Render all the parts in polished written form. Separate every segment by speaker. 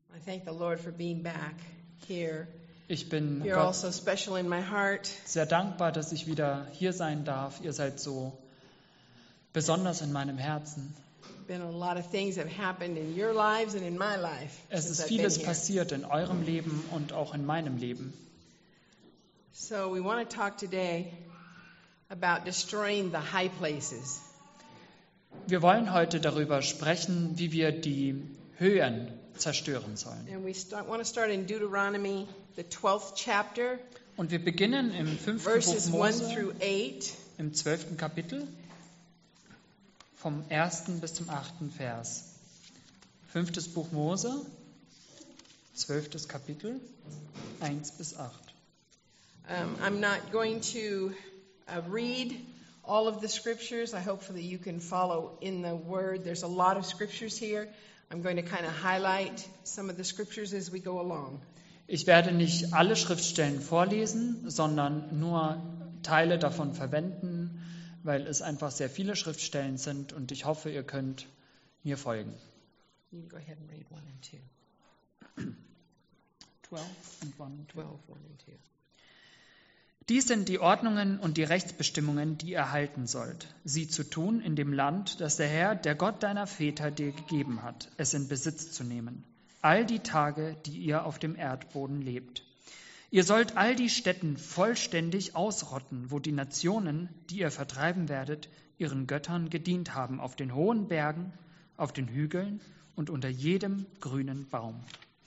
Speaker 1: I thank the Lord for being back here.
Speaker 2: Ich bin
Speaker 1: You're
Speaker 2: Gott
Speaker 1: also special in my heart.
Speaker 2: sehr dankbar, dass ich wieder hier sein darf. Ihr seid so besonders in meinem Herzen.
Speaker 1: Been a lot of things that have happened in your lives and in my life
Speaker 2: Es
Speaker 1: since
Speaker 2: ist
Speaker 1: I've been
Speaker 2: vieles
Speaker 1: here.
Speaker 2: passiert in eurem Leben und auch in meinem Leben.
Speaker 1: So we want to talk today about destroying the high places.
Speaker 2: Wir wollen heute darüber sprechen, wie wir die Höhen zerstören sollen.
Speaker 1: And we want to start in Deuteronomy, the 12th chapter,
Speaker 2: Und wir beginnen im 5. Buch
Speaker 1: verses 1
Speaker 2: Mose,
Speaker 1: through 8.
Speaker 2: im 12. Kapitel, vom 1. bis zum 8. Vers. 5. Buch Mose, 12. Kapitel, 1 bis 8.
Speaker 1: I'm not going to read all of the scriptures. I hope that you can follow in the Word. There's a lot of scriptures here. I'm going to kind of highlight some of the scriptures as we go along.
Speaker 2: Ich werde nicht alle Schriftstellen vorlesen, sondern nur Teile davon verwenden, weil es einfach sehr viele Schriftstellen sind und ich hoffe, ihr könnt mir folgen.
Speaker 1: You can go ahead and read 1 and 2.
Speaker 2: 12 and 1 and 2.
Speaker 1: 12, 1 and 2.
Speaker 2: Dies sind die Ordnungen und die Rechtsbestimmungen, die ihr halten sollt, sie zu tun in dem Land, das der Herr, der Gott deiner Väter dir gegeben hat, es in Besitz zu nehmen, all die Tage, die ihr auf dem Erdboden lebt. Ihr sollt all die Städten vollständig ausrotten, wo die Nationen, die ihr vertreiben werdet, ihren Göttern gedient haben, auf den hohen Bergen, auf den Hügeln und unter jedem grünen Baum.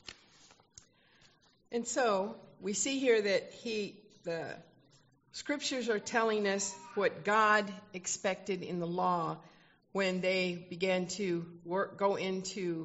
Speaker 1: And so we see here that the scriptures are telling us what God expected in the law when they began to go into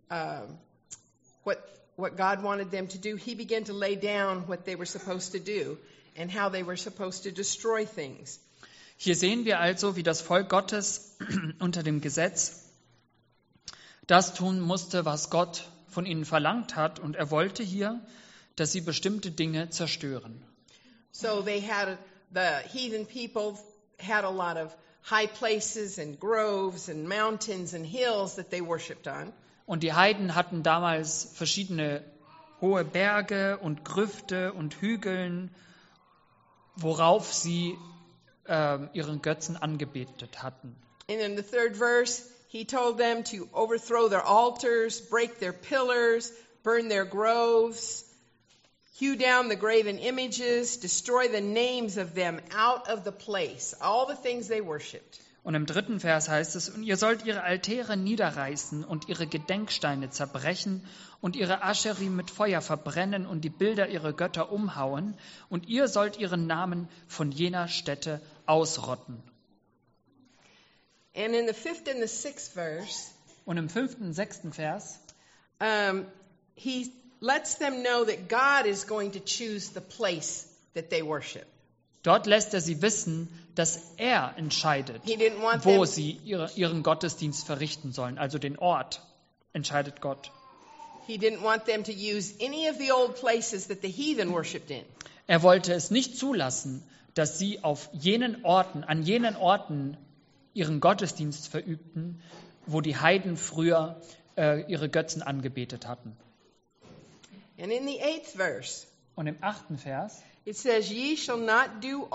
Speaker 1: what God wanted them to do. He began to lay down what they were supposed to do and how they were supposed to destroy things.
Speaker 2: Hier sehen wir also, wie das Volk Gottes unter dem Gesetz das tun musste, was Gott von ihnen verlangt hat. Und er wollte hier, dass sie bestimmte Dinge zerstören.
Speaker 1: So the heathen people had a lot of high places and groves and mountains and hills that they worshipped on.
Speaker 2: Und die Heiden hatten damals verschiedene hohe Berge und Grüfte und Hügeln, worauf sie ihren Götzen angebetet hatten.
Speaker 1: And in the 3rd verse, he told them to overthrow their altars, break their pillars, burn their groves, hew down the graven images, destroy the names of them out of the place, all the things they worshipped.
Speaker 2: Und im 3. Vers heißt es, und ihr sollt ihre Altäre niederreißen und ihre Gedenksteine zerbrechen und ihre Ascherim mit Feuer verbrennen und die Bilder ihrer Götter umhauen und ihr sollt ihren Namen von jener Stätte ausrotten.
Speaker 1: And in the 5th and the 6th verse,
Speaker 2: Und im 5. und 6. Vers
Speaker 1: he lets them know that God is going to choose the place that they worship.
Speaker 2: dort lässt er sie wissen, dass er entscheidet,
Speaker 1: He didn't want
Speaker 2: wo
Speaker 1: them,
Speaker 2: sie ihren Gottesdienst verrichten sollen. Also den Ort entscheidet Gott.
Speaker 1: he didn't want them to use any of the old places that the heathen worshipped in.
Speaker 2: Er wollte es nicht zulassen, dass sie an jenen Orten ihren Gottesdienst verübten, wo die Heiden früher ihre Götzen angebetet hatten.
Speaker 1: And in the 8th verse,
Speaker 2: Und im 8. Vers,
Speaker 1: it says, you shall not do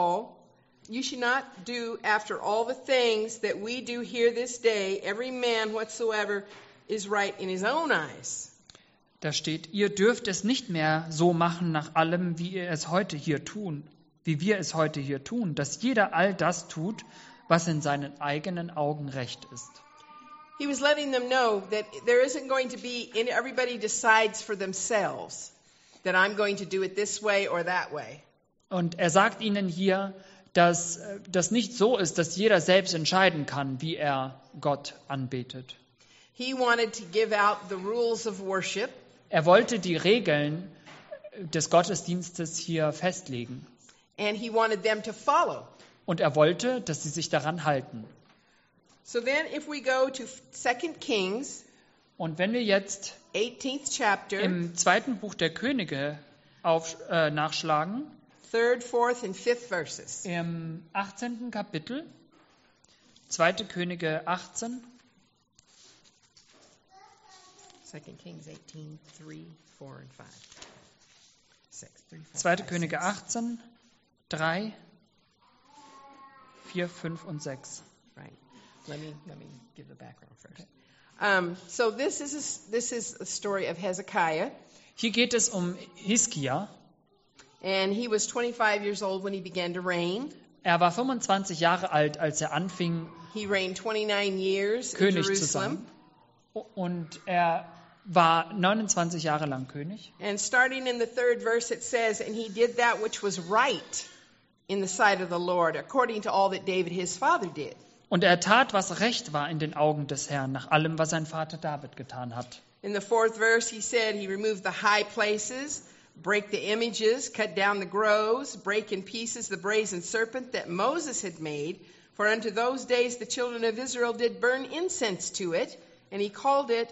Speaker 1: after all the things that we do here this day, every man whatsoever is right in his own eyes.
Speaker 2: da steht, ihr dürft es nicht mehr so machen nach allem, wie wir es heute hier tun, dass jeder all das tut, was in seinen eigenen Augen recht ist.
Speaker 1: He was letting them know that there isn't going to be, everybody decides for themselves that I'm going to do it this way or that way.
Speaker 2: Und er sagt ihnen hier, dass das nicht so ist, dass jeder selbst entscheiden kann, wie er Gott anbetet.
Speaker 1: He wanted to give out the rules of worship.
Speaker 2: Er wollte die Regeln des Gottesdienstes hier festlegen.
Speaker 1: And he wanted them to follow.
Speaker 2: Und er wollte, dass sie sich daran halten.
Speaker 1: So then if we go to 2 Kings,
Speaker 2: Und wenn wir jetzt
Speaker 1: 18th chapter,
Speaker 2: im 2. Buch der Könige nachschlagen,
Speaker 1: 3rd, 4th and 5th verses.
Speaker 2: im 18. Kapitel, 2. Könige 18,
Speaker 1: 2 Kings 18, 3, 4, and 5. 6, 3, 4,
Speaker 2: 2.
Speaker 1: 5,
Speaker 2: Könige
Speaker 1: 6.
Speaker 2: 18, 3, 4, 5 und 6.
Speaker 1: Right. Let me give the background first. So this is a story of Hezekiah,
Speaker 2: Hier geht es um Hiskia.
Speaker 1: and he was 25 years old when he began to reign.
Speaker 2: Er war 25 Jahre alt, als er anfing,
Speaker 1: He reigned 29 years in
Speaker 2: König zu
Speaker 1: Jerusalem.
Speaker 2: sein. Und er war 29 Jahre lang König.
Speaker 1: And starting in the 3rd verse, it says, "And he did that which was right in the sight of the Lord, according to all that David his father did."
Speaker 2: Und er tat, was recht war in den Augen des Herrn, nach allem, was sein Vater David getan hat.
Speaker 1: In the 4th verse, he said he removed the high places, break the images, cut down the groves, break in pieces the brazen serpent that Moses had made. For unto those days the children of Israel did burn incense to it, and he called it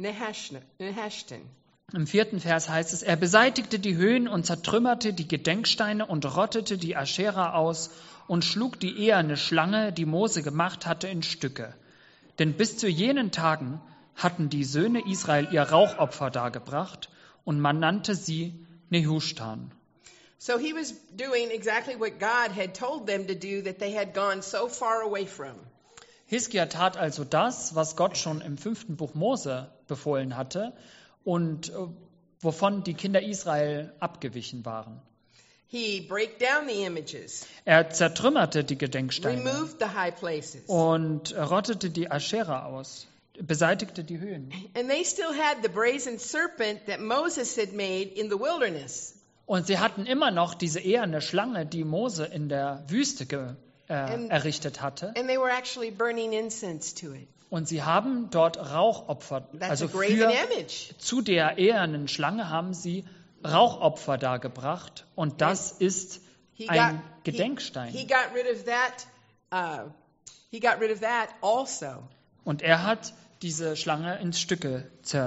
Speaker 1: Nehushtan.
Speaker 2: Im 4. Vers heißt es, er beseitigte die Höhen und zertrümmerte die Gedenksteine und rottete die Aschera aus und schlug die eherne Schlange, die Mose gemacht hatte, in Stücke. Denn bis zu jenen Tagen hatten die Söhne Israel ihr Rauchopfer dargebracht und man nannte sie Nehushtan.
Speaker 1: So he was doing exactly what God had told them to do that they had gone so far away from.
Speaker 2: Hiskia tat also das, was Gott schon im 5. Buch Mose befohlen hatte und wovon die Kinder Israel abgewichen waren.
Speaker 1: He break down the images,
Speaker 2: Er zertrümmerte die Gedenksteine
Speaker 1: removed the high places.
Speaker 2: und rottete die Aschera aus, beseitigte die Höhen.
Speaker 1: And they still had the brazen serpent that Moses had made in the wilderness.
Speaker 2: Und sie hatten immer noch diese eherne Schlange, die Mose in der Wüste errichtet hatte.
Speaker 1: And they were actually burning incense to it.
Speaker 2: Und sie haben dort Rauchopfer,
Speaker 1: That's
Speaker 2: also
Speaker 1: a graven
Speaker 2: für,
Speaker 1: image.
Speaker 2: zu der ehernen Schlange haben sie Rauchopfer dargebracht. Und das ist ein Gedenkstein.
Speaker 1: He got rid of that. He got rid of that also.
Speaker 2: Und er hat diese Schlange in Stücke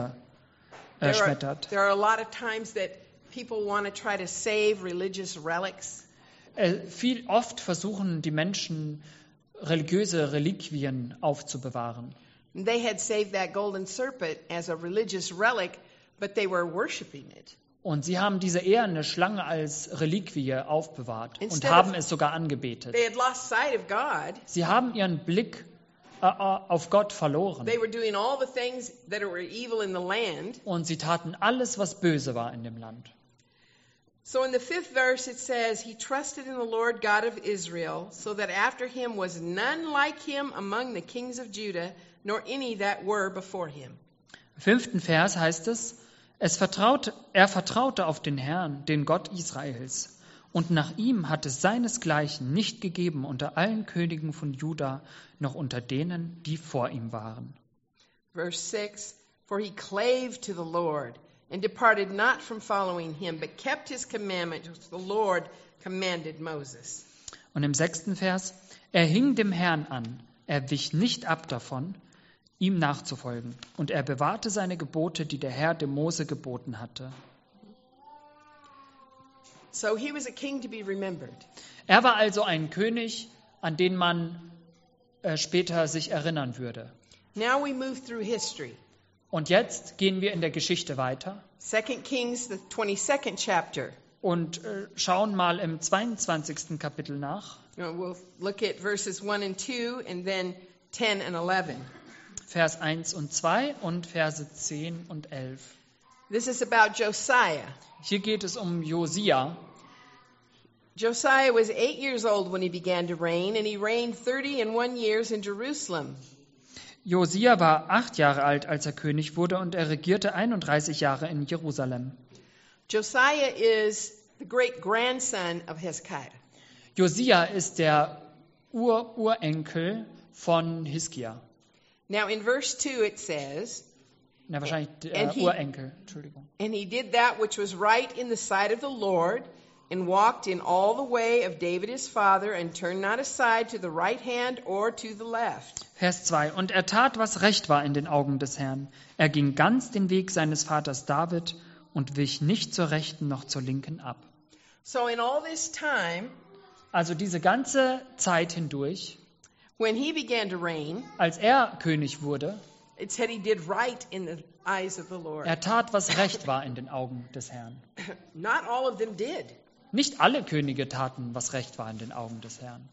Speaker 2: zerschmettert.
Speaker 1: There are a lot of times that people want to try to save religious relics.
Speaker 2: Viel oft versuchen die Menschen, religiöse Reliquien aufzubewahren.
Speaker 1: They had saved that golden serpent as a religious relic, but they were worshiping it.
Speaker 2: Und sie haben diese eherne Schlange als Reliquie aufbewahrt und
Speaker 1: Instead
Speaker 2: haben
Speaker 1: of-
Speaker 2: es sogar angebetet.
Speaker 1: They had lost sight of God.
Speaker 2: Sie haben ihren Blick auf Gott verloren.
Speaker 1: They were doing all the things that were evil in the land.
Speaker 2: Und sie taten alles, was böse war in dem Land.
Speaker 1: So in the 5th verse it says, "He trusted in the Lord God of Israel, so that after him was none like him among the kings of Judah, nor any that were before him."
Speaker 2: Im 5. Vers heißt es, er vertraute auf den Herrn, den Gott Israels. Und nach ihm hat es seinesgleichen nicht gegeben unter allen Königen von Juda, noch unter denen, die vor ihm waren.
Speaker 1: Verse 6, "For he clave to the Lord, and departed not from following him, but kept his commandment which the Lord commanded Moses."
Speaker 2: Und im 6. Vers, er hing dem Herrn an, er wich nicht ab davon, ihm nachzufolgen. Und er bewahrte seine Gebote, die der Herr dem Mose geboten hatte.
Speaker 1: So he was a king to be remembered.
Speaker 2: Er war also ein König, an den man später sich erinnern würde.
Speaker 1: Now we move through history.
Speaker 2: Und jetzt gehen wir in der Geschichte weiter
Speaker 1: 2 Kings, the 22nd chapter.
Speaker 2: und schauen mal im 22. Kapitel nach,
Speaker 1: We'll look at verses 1 and 2, and then 10 and 11.
Speaker 2: Vers 1 und 2 und Verse 10 und 11.
Speaker 1: This is about Josiah.
Speaker 2: Hier geht es um Josia.
Speaker 1: Josiah was 8 years old when he began to reign, and he reigned 31 years in Jerusalem.
Speaker 2: Josia war 8 Jahre alt, als er König wurde, und er regierte 31 Jahre in Jerusalem.
Speaker 1: Josiah is the great-grandson of Hezekiah.
Speaker 2: Josia ist der Urenkel von Hiskia.
Speaker 1: Now in verse 2 it says,
Speaker 2: Na, wahrscheinlich der
Speaker 1: And he-
Speaker 2: Urenkel, Entschuldigung.
Speaker 1: "And he did that which was right in the sight of the Lord, and walked in all the way of David his father, and turned not aside to the right hand or to the left."
Speaker 2: Vers 2. Und er tat, was recht war in den Augen des Herrn. Er ging ganz den Weg seines Vaters David und wich nicht zur Rechten noch zur Linken ab.
Speaker 1: So in all this time,
Speaker 2: Also diese ganze Zeit hindurch,
Speaker 1: when he began to reign,
Speaker 2: als er König wurde,
Speaker 1: It said he did right in the eyes of the Lord.
Speaker 2: Er tat, was recht war in den Augen des Herrn.
Speaker 1: Not all of them did.
Speaker 2: Nicht alle Könige taten, was recht war in den Augen des Herrn.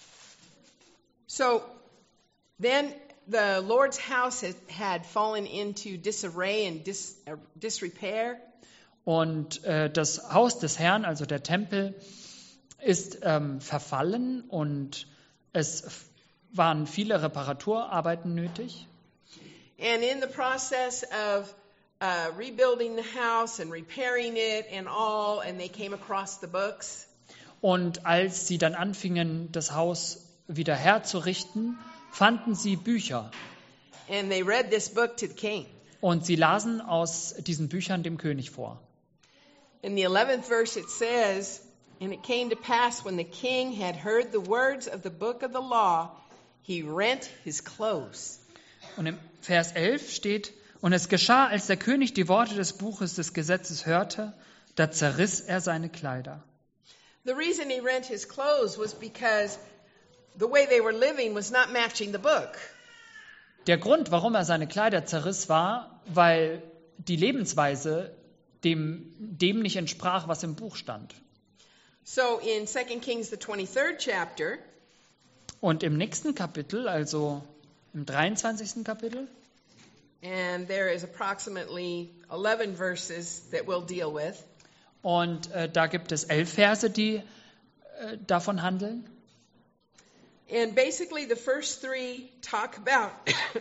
Speaker 1: So then the Lord's house had fallen into disarray and disrepair.
Speaker 2: Und das Haus des Herrn, also der Tempel, ist verfallen und es waren viele Reparaturarbeiten nötig.
Speaker 1: And in the process of rebuilding the house and repairing it and all, and they came across the books.
Speaker 2: Und als sie dann anfingen, das Haus wieder herzurichten, fanden sie Bücher.
Speaker 1: And they read this book to the king.
Speaker 2: Und sie lasen aus diesen Büchern dem König vor.
Speaker 1: In the 11th verse it says, "And it came to pass when the king had heard the words of the book of the law, he rent his clothes."
Speaker 2: Und im Vers 11 steht, und es geschah, als der König die Worte des Buches des Gesetzes hörte, da zerriss er seine Kleider.
Speaker 1: The reason he rent his clothes was because the way they were living was not matching the book.
Speaker 2: Der Grund, warum er seine Kleider zerriss, war, weil die Lebensweise dem nicht entsprach, was im Buch stand.
Speaker 1: So in 2 Kings, the 23rd chapter,
Speaker 2: Und im nächsten Kapitel, also im 23. Kapitel,
Speaker 1: and there is approximately 11 verses that we'll deal with.
Speaker 2: und da gibt es 11 Verse, die davon handeln.
Speaker 1: And basically the first 3 talk about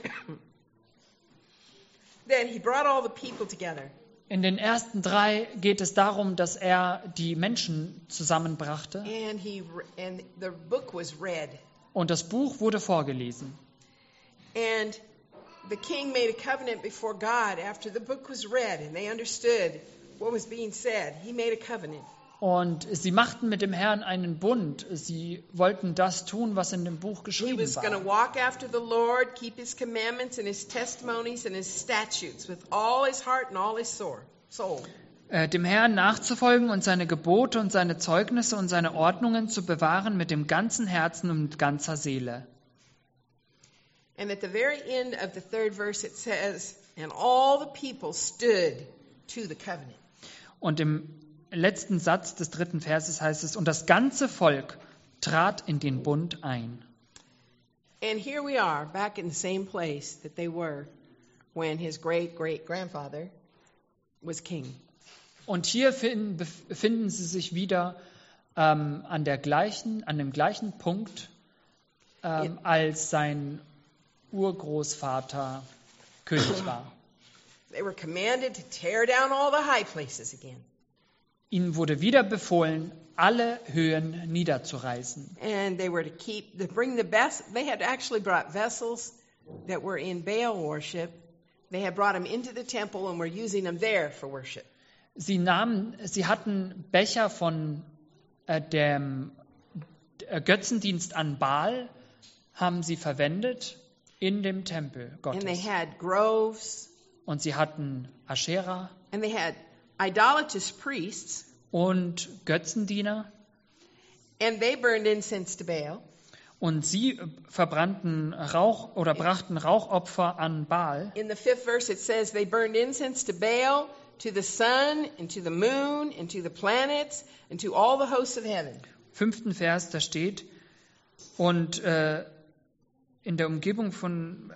Speaker 1: that he brought all the people together.
Speaker 2: In den ersten 3 geht es darum, dass er die Menschen zusammenbrachte
Speaker 1: And the book was read.
Speaker 2: und das Buch wurde vorgelesen.
Speaker 1: And the king made a covenant before God after the book was read and they understood what was being said. He made a covenant.
Speaker 2: Und sie machten mit dem Herrn einen Bund. Sie wollten das tun, was in dem Buch
Speaker 1: He
Speaker 2: geschrieben
Speaker 1: was going to
Speaker 2: war.
Speaker 1: walk after the Lord, keep his commandments and his testimonies and his statutes with all his heart and all his soul.
Speaker 2: Dem Herrn nachzufolgen und seine Gebote und seine Zeugnisse und seine Ordnungen zu bewahren mit dem ganzen Herzen und mit ganzer Seele.
Speaker 1: And at the very end of the 3rd verse it says, "And all the people stood to the covenant."
Speaker 2: Und im letzten Satz des 3. Verses heißt es, und das ganze Volk trat in den Bund ein.
Speaker 1: And here we are, back in the same place that they were when his great-great-grandfather was king.
Speaker 2: Und hier befinden sie sich wieder an dem gleichen Punkt, als sein Urgroßvater König war.
Speaker 1: They were commanded to tear down all the high places again.
Speaker 2: Ihnen wurde wieder befohlen, alle Höhen niederzureißen.
Speaker 1: And they were to bring the best. They had actually brought vessels that were in Baal worship. They had brought them into the temple and were using them there for worship.
Speaker 2: Sie hatten Becher von dem Götzendienst an Baal, haben sie verwendet in dem Tempel
Speaker 1: And they
Speaker 2: Gottes.
Speaker 1: had groves,
Speaker 2: Und sie hatten Aschera
Speaker 1: and they had idolatrous priests,
Speaker 2: und Götzendiener.
Speaker 1: and they burned incense to Baal.
Speaker 2: Und sie verbrannten Rauch oder brachten Rauchopfer an Baal.
Speaker 1: In the 5th verse it says they burned incense to Baal, to the sun, and to the moon, and to the planets, and to all the hosts of heaven.
Speaker 2: 5. Vers, da steht, und in der Umgebung von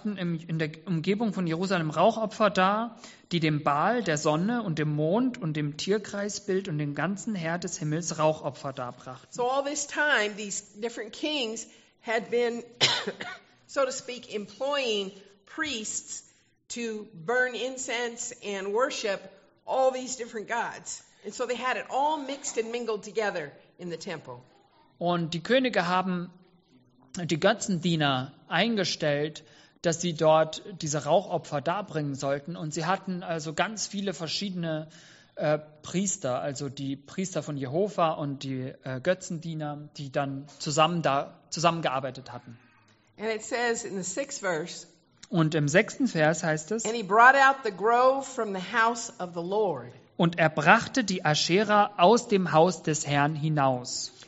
Speaker 2: Jerusalem Rauchopfer dar, die dem Baal, der Sonne und dem Mond und dem Tierkreisbild und dem ganzen Heer des Himmels Rauchopfer darbrachten.
Speaker 1: So all this time, these different kings had been, so to speak, employing priests to burn incense and worship all these different gods. And so they had it all mixed and mingled together in the temple.
Speaker 2: Und die Könige haben die Götzendiener eingestellt, dass sie dort diese Rauchopfer darbringen sollten. Und sie hatten also ganz viele verschiedene Priester, also die Priester von Jehova und die Götzendiener, die dann zusammengearbeitet hatten.
Speaker 1: And it says in the 6th verse,
Speaker 2: Und im 6. Vers heißt es,
Speaker 1: "And he brought out the grove from the house of the Lord."
Speaker 2: und er brachte die Aschera aus dem Haus des Herrn hinaus.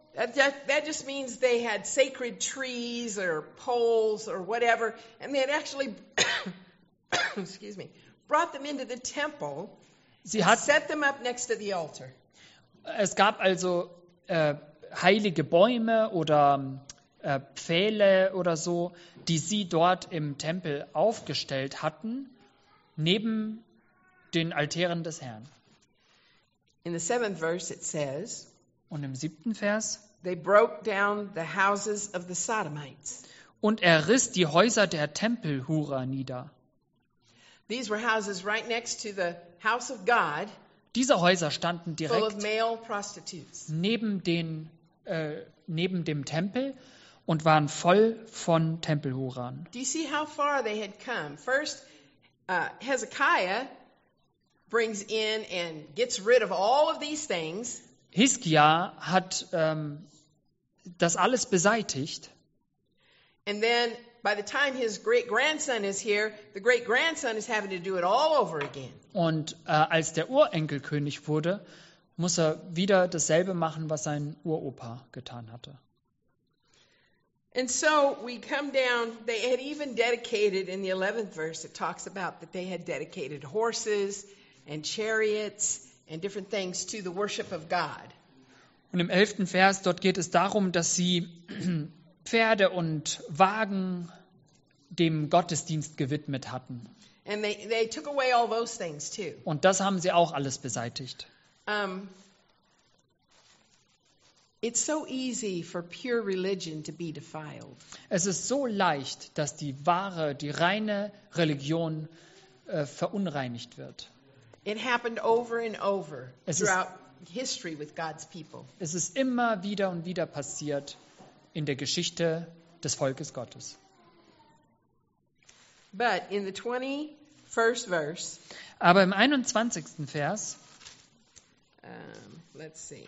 Speaker 1: That just means they had sacred trees or poles or whatever, and they had actually, excuse me, brought them into the temple and set them up next to the altar.
Speaker 2: Es gab also heilige Bäume oder Pfähle oder so, die sie dort im Tempel aufgestellt hatten, neben den Altären des Herrn.
Speaker 1: In the 7th verse it says,
Speaker 2: Und im 7. Vers,
Speaker 1: they broke down the houses of the Sodomites.
Speaker 2: und er riss die Häuser der Tempelhurer nieder.
Speaker 1: These were houses right next to the house of God,
Speaker 2: Diese Häuser standen
Speaker 1: full of
Speaker 2: direkt
Speaker 1: male prostitutes.
Speaker 2: neben dem Tempel und waren voll von Tempelhurern.
Speaker 1: Do you see how far they had come? First, Hezekiah brings in and gets rid of all of these things.
Speaker 2: Hiskia hat das alles beseitigt.
Speaker 1: And then by the time his great-grandson is here, the great-grandson is having to do it all over again.
Speaker 2: Und als der Urenkel König wurde, muss er wieder dasselbe machen, was sein Uropa getan hatte.
Speaker 1: And so we come down, they had even dedicated, in the 11th verse, it talks about that they had dedicated horses and chariots and different things to the worship of God.
Speaker 2: Und im 11. Vers, dort geht es darum, dass sie Pferde und Wagen dem Gottesdienst gewidmet hatten.
Speaker 1: And they took away all those things too.
Speaker 2: Und das haben sie auch alles beseitigt.
Speaker 1: It's so easy for pure religion to be defiled.
Speaker 2: Es ist so leicht, dass die reine Religion verunreinigt wird.
Speaker 1: It happened over and over
Speaker 2: Es ist-
Speaker 1: throughout history with God's people.
Speaker 2: Es ist immer wieder und wieder passiert in der Geschichte des Volkes Gottes.
Speaker 1: But in the 21st verse,
Speaker 2: Aber im 21. Vers,
Speaker 1: let's see.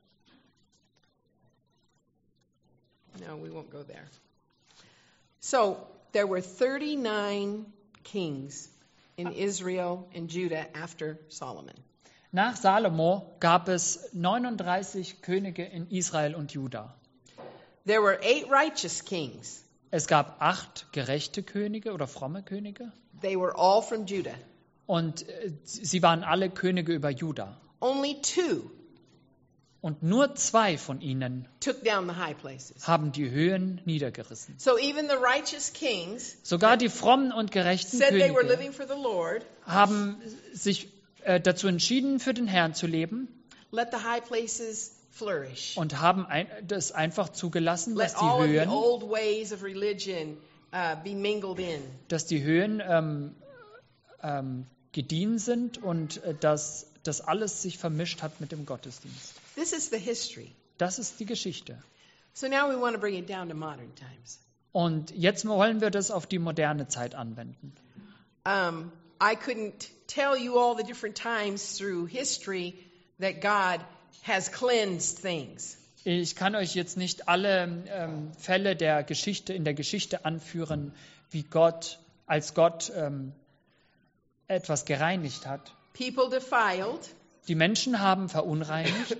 Speaker 1: No, we won't go there. So there were 39 kings in Israel and Judah after Solomon.
Speaker 2: nach Salomo gab es 39 Könige in Israel und Juda.
Speaker 1: There were 8 righteous kings.
Speaker 2: Es gab 8 gerechte Könige oder fromme Könige
Speaker 1: They were all from Judah.
Speaker 2: und sie waren alle Könige über Juda.
Speaker 1: Only 2
Speaker 2: Und nur 2 von ihnen
Speaker 1: took down the high places.
Speaker 2: haben die Höhen niedergerissen.
Speaker 1: So even the righteous kings
Speaker 2: Sogar die frommen und gerechten
Speaker 1: said they were
Speaker 2: Könige
Speaker 1: living for the Lord.
Speaker 2: haben sich dazu entschieden, für den Herrn zu leben
Speaker 1: Let the high places flourish.
Speaker 2: und haben das einfach zugelassen,
Speaker 1: Let all of the old ways of religion be mingled in.
Speaker 2: dass die Höhen gediehen sind und dass das alles sich vermischt hat mit dem Gottesdienst.
Speaker 1: This is the history.
Speaker 2: Das ist die Geschichte.
Speaker 1: So now we want to bring it down to modern times.
Speaker 2: Und jetzt wollen wir das auf die moderne Zeit anwenden.
Speaker 1: I couldn't tell you all the different times through history that God has cleansed things.
Speaker 2: Ich kann euch jetzt nicht alle Fälle der Geschichte in der Geschichte anführen, wie als Gott etwas gereinigt hat.
Speaker 1: People defiled,
Speaker 2: Die Menschen haben verunreinigt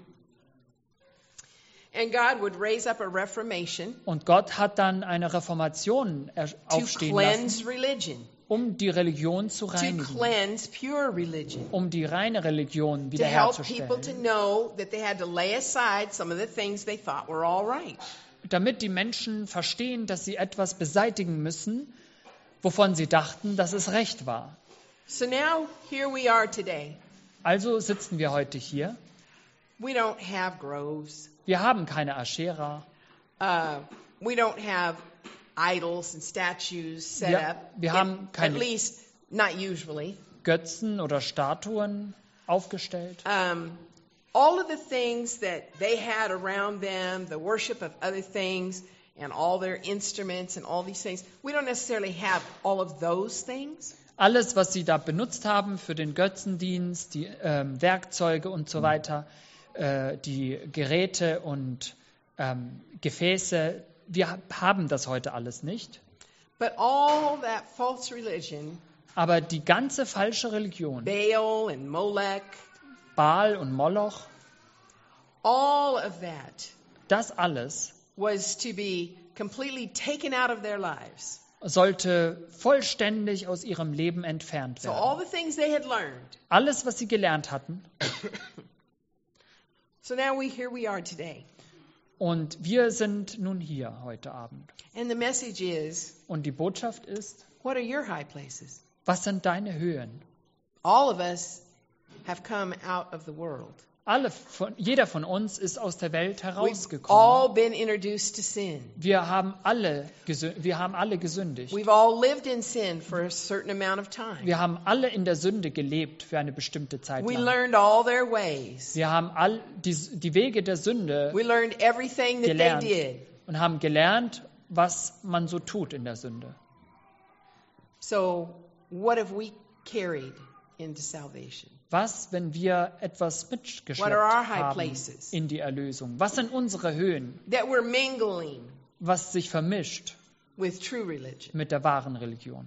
Speaker 1: and God would raise up a reformation
Speaker 2: und Gott hat dann eine Reformation
Speaker 1: to
Speaker 2: aufstehen lassen,
Speaker 1: cleanse religion,
Speaker 2: um die Religion zu
Speaker 1: to
Speaker 2: reinigen,
Speaker 1: cleanse pure religion,
Speaker 2: um die reine Religion
Speaker 1: to help people to
Speaker 2: wiederherzustellen,
Speaker 1: know that they had to lay aside some of the things they thought were all right.
Speaker 2: damit die Menschen verstehen, dass sie etwas beseitigen müssen, wovon sie dachten, dass es recht war.
Speaker 1: So now here we are today.
Speaker 2: Also sitzen wir heute hier.
Speaker 1: We don't have groves.
Speaker 2: Wir haben keine Aschera.
Speaker 1: We don't have idols and statues set up.
Speaker 2: Wir haben
Speaker 1: At
Speaker 2: keine
Speaker 1: least not usually.
Speaker 2: Götzen oder Statuen aufgestellt.
Speaker 1: All of the things that they had around them, the worship of other things, and all their instruments and all these things, we don't necessarily have all of those things.
Speaker 2: Alles, was sie da benutzt haben für den Götzendienst, die Werkzeuge und so weiter, die Geräte und Gefäße, wir haben das heute alles nicht.
Speaker 1: But all that false religion,
Speaker 2: Aber die ganze falsche Religion,
Speaker 1: Baal and Molech,
Speaker 2: Baal und Moloch,
Speaker 1: all of that
Speaker 2: Das alles
Speaker 1: was to be completely taken out of their lives.
Speaker 2: sollte vollständig aus ihrem Leben entfernt
Speaker 1: So
Speaker 2: werden.
Speaker 1: all the things they had learned.
Speaker 2: Alles, was sie gelernt hatten.
Speaker 1: So now here we are today.
Speaker 2: Und wir sind nun hier heute Abend.
Speaker 1: And the message is,
Speaker 2: Und die Botschaft ist,
Speaker 1: what are your high places?
Speaker 2: was sind deine Höhen?
Speaker 1: All of us have come out of the world.
Speaker 2: Jeder von uns ist aus der Welt
Speaker 1: We've
Speaker 2: herausgekommen.
Speaker 1: all been introduced to sin.
Speaker 2: Wir haben alle gesündigt.
Speaker 1: We've all lived in sin for a certain amount of time.
Speaker 2: Wir haben alle in der Sünde gelebt für eine bestimmte Zeit
Speaker 1: We
Speaker 2: lang.
Speaker 1: learned all their ways.
Speaker 2: Wir haben die Wege der Sünde
Speaker 1: We learned everything that they
Speaker 2: gelernt
Speaker 1: did.
Speaker 2: und haben gelernt, was man so tut in der Sünde.
Speaker 1: So what have we carried into salvation?
Speaker 2: Was, wenn wir etwas
Speaker 1: What
Speaker 2: mitgeschleppt
Speaker 1: are our high
Speaker 2: haben
Speaker 1: places?
Speaker 2: in die Erlösung? Was sind unsere Höhen,
Speaker 1: That we're mingling
Speaker 2: was sich vermischt
Speaker 1: with true religion.
Speaker 2: mit der wahren Religion?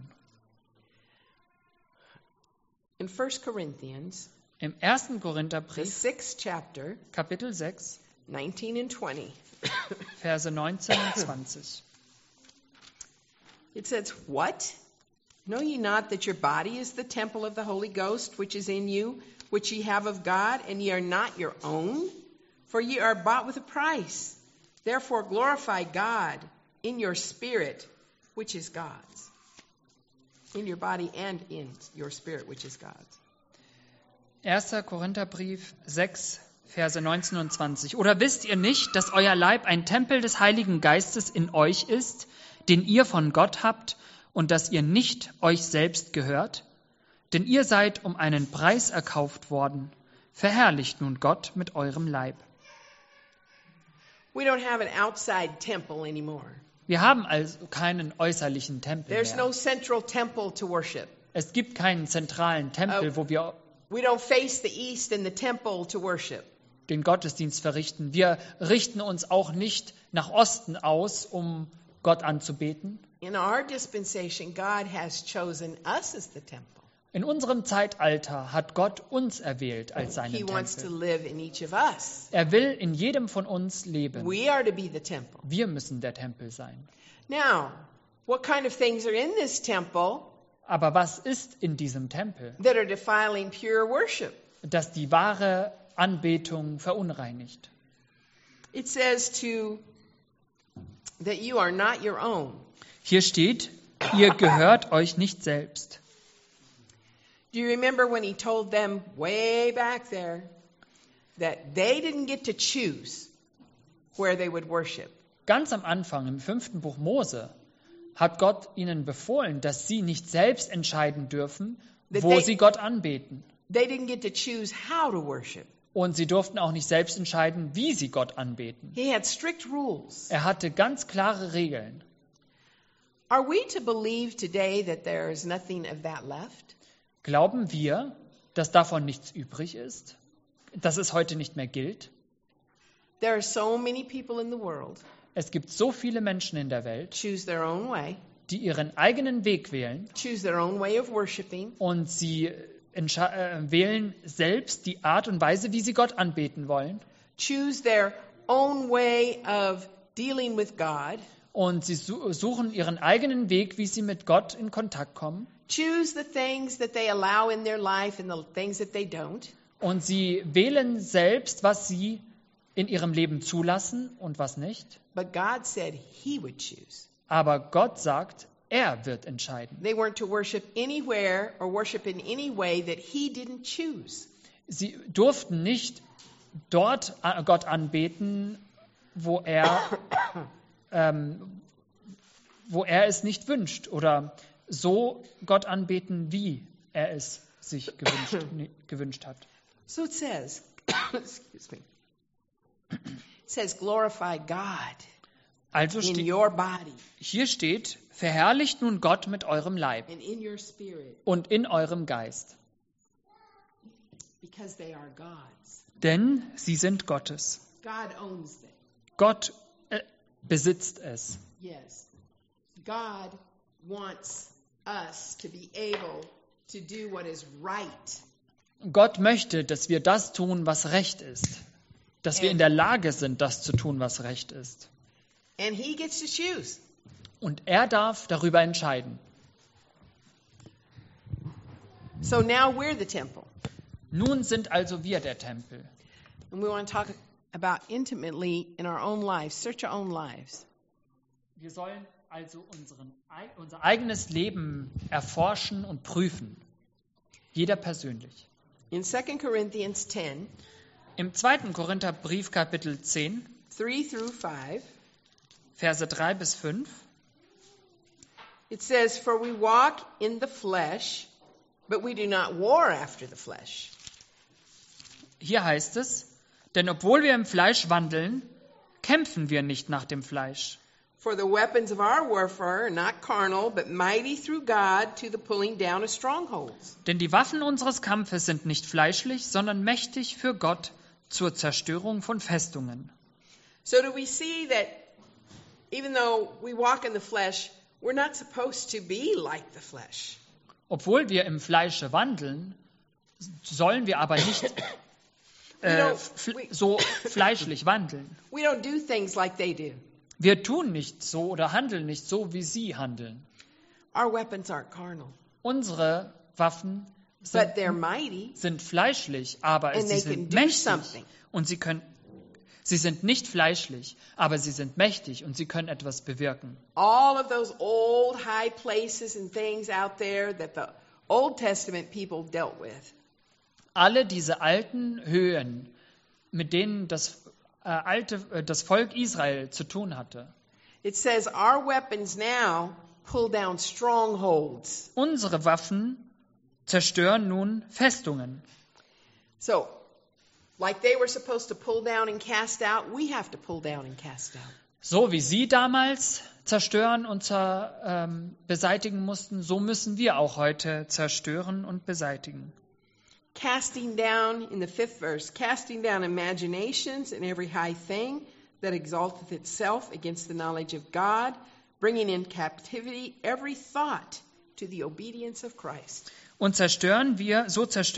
Speaker 1: In 1 Corinthians,
Speaker 2: Im 1.
Speaker 1: the
Speaker 2: Korintherbrief,
Speaker 1: 6th chapter,
Speaker 2: Kapitel 6,
Speaker 1: 19 and 20,
Speaker 2: Verse 19 und 20.
Speaker 1: it says, What? Know ye not that your body is the temple of the Holy Ghost, which is in you, which ye have of God, and ye are not your own? For ye are bought with a price. Therefore glorify God in your spirit, which is God's. In your body and in your spirit, which is God's.
Speaker 2: 1. Korintherbrief 6, Verse 19 und 20. Oder wisst ihr nicht, dass euer Leib ein Tempel des Heiligen Geistes in euch ist, den ihr von Gott habt, und dass ihr nicht euch selbst gehört? Denn ihr seid um einen Preis erkauft worden. Verherrlicht nun Gott mit eurem Leib.
Speaker 1: We don't have an outside temple anymore.
Speaker 2: Wir haben also keinen äußerlichen Tempel
Speaker 1: There's no
Speaker 2: mehr.
Speaker 1: central temple to worship.
Speaker 2: Es gibt keinen zentralen Tempel, wo wir
Speaker 1: We don't face the east in the temple to worship.
Speaker 2: den Gottesdienst verrichten. Wir richten uns auch nicht nach Osten aus, um Gott anzubeten.
Speaker 1: In our dispensation, God has chosen us as the temple.
Speaker 2: In unserem Zeitalter hat Gott uns erwählt als
Speaker 1: He
Speaker 2: seinen
Speaker 1: wants to
Speaker 2: Tempel.
Speaker 1: live in each of us.
Speaker 2: Er will in jedem von uns leben.
Speaker 1: We are to be the temple.
Speaker 2: Wir müssen der Tempel sein.
Speaker 1: Now, what kind of things are in this temple
Speaker 2: Aber was ist in diesem Tempel,
Speaker 1: that are defiling pure worship?
Speaker 2: das die wahre Anbetung verunreinigt?
Speaker 1: It says that you are not your own.
Speaker 2: Hier steht, ihr gehört euch nicht selbst.
Speaker 1: Do you remember when he told them way back there that they didn't get to choose where they would worship?
Speaker 2: Ganz am Anfang, im 5. Buch Mose, hat Gott ihnen befohlen, dass sie nicht selbst entscheiden dürfen, wo sie Gott anbeten.
Speaker 1: They didn't get to choose how to worship.
Speaker 2: Und sie durften auch nicht selbst entscheiden, wie sie Gott anbeten.
Speaker 1: He had strict rules.
Speaker 2: Er hatte ganz klare Regeln.
Speaker 1: Are we to believe today that there is nothing of that left?
Speaker 2: Glauben wir, dass davon nichts übrig ist? Dass es heute nicht mehr gilt?
Speaker 1: There are so many people in the world
Speaker 2: Es gibt so viele Menschen in der Welt,
Speaker 1: choose their own way,
Speaker 2: die ihren eigenen Weg wählen
Speaker 1: choose their own way of worshiping,
Speaker 2: und sie wählen selbst die Art und Weise, wie sie Gott anbeten wollen.
Speaker 1: choose their own way of dealing with God,
Speaker 2: Und sie suchen ihren eigenen Weg, wie sie mit Gott in Kontakt kommen.
Speaker 1: choose the things that they allow in their life and the things that they don't.
Speaker 2: Und sie wählen selbst, was sie in ihrem Leben zulassen und was nicht.
Speaker 1: But God said He would choose.
Speaker 2: Aber Gott sagt, er wird entscheiden.
Speaker 1: They weren't to worship anywhere or worship in any way that He didn't choose.
Speaker 2: Sie durften nicht dort Gott anbeten, wo er es nicht wünscht, oder so Gott anbeten, wie er es sich gewünscht hat.
Speaker 1: So it says, excuse me. It says, glorify God
Speaker 2: Also
Speaker 1: in your body
Speaker 2: hier steht, verherrlicht nun Gott mit eurem Leib
Speaker 1: and in your spirit,
Speaker 2: und in eurem Geist,
Speaker 1: because they are God's.
Speaker 2: denn sie sind Gottes.
Speaker 1: God owns them.
Speaker 2: Gott besitzt es.
Speaker 1: Yes. God wants us to be able to do what is right.
Speaker 2: Gott möchte, dass wir das tun, was recht ist. dass wir in der Lage sind, das zu tun, was recht ist.
Speaker 1: And he gets to choose.
Speaker 2: Und er darf darüber entscheiden.
Speaker 1: So now we're the temple.
Speaker 2: Nun sind also wir der Tempel.
Speaker 1: And we want to talk about intimately in our own lives. Search our own lives.
Speaker 2: Wir sollen also unser eigenes Leben erforschen und prüfen. Jeder persönlich.
Speaker 1: In 2 Corinthians 10,
Speaker 2: Im 2. Korintherbrief Kapitel 10,
Speaker 1: 3 through 5,
Speaker 2: Verse 3 bis 5,
Speaker 1: it says, "For we walk in the flesh, but we do not war after the flesh.
Speaker 2: hier heißt es, denn obwohl wir im Fleisch wandeln, kämpfen wir nicht nach dem Fleisch.
Speaker 1: For the weapons of our warfare are not carnal, but mighty through God to the pulling down of strongholds."
Speaker 2: Denn die Waffen unseres Kampfes sind nicht fleischlich, sondern mächtig für Gott zur Zerstörung von Festungen.
Speaker 1: So do we see that even though we walk in the flesh, we're not supposed to be like the flesh.
Speaker 2: Obwohl wir im Fleische wandeln, sollen wir aber nicht so fleischlich wandeln.
Speaker 1: We don't do things like they do.
Speaker 2: Wir tun nicht so oder handeln nicht so, wie sie handeln.
Speaker 1: Our weapons aren't carnal,
Speaker 2: Unsere Waffen
Speaker 1: but they're mighty.
Speaker 2: sind fleischlich, aber
Speaker 1: And
Speaker 2: sie
Speaker 1: they
Speaker 2: sind
Speaker 1: can do
Speaker 2: mächtig.
Speaker 1: something.
Speaker 2: Und sie sind nicht fleischlich, aber sie sind mächtig und sie können etwas bewirken.
Speaker 1: All of those old high places and things out there that the Old Testament people dealt with.
Speaker 2: Alle diese alten Höhen, mit denen das Volk Israel zu tun hatte.
Speaker 1: It says our weapons now pull down strongholds.
Speaker 2: Unsere Waffen zerstören nun Festungen.
Speaker 1: So, like they were supposed to pull down and cast out, we have to pull down and cast out.
Speaker 2: So wie sie damals zerstören und beseitigen mussten, so müssen wir auch heute zerstören und beseitigen.
Speaker 1: Casting down, in the 5th verse, casting down imaginations and every high thing that exalteth itself against the knowledge of God, bringing in captivity every thought to the obedience of Christ.
Speaker 2: Und zerstören wir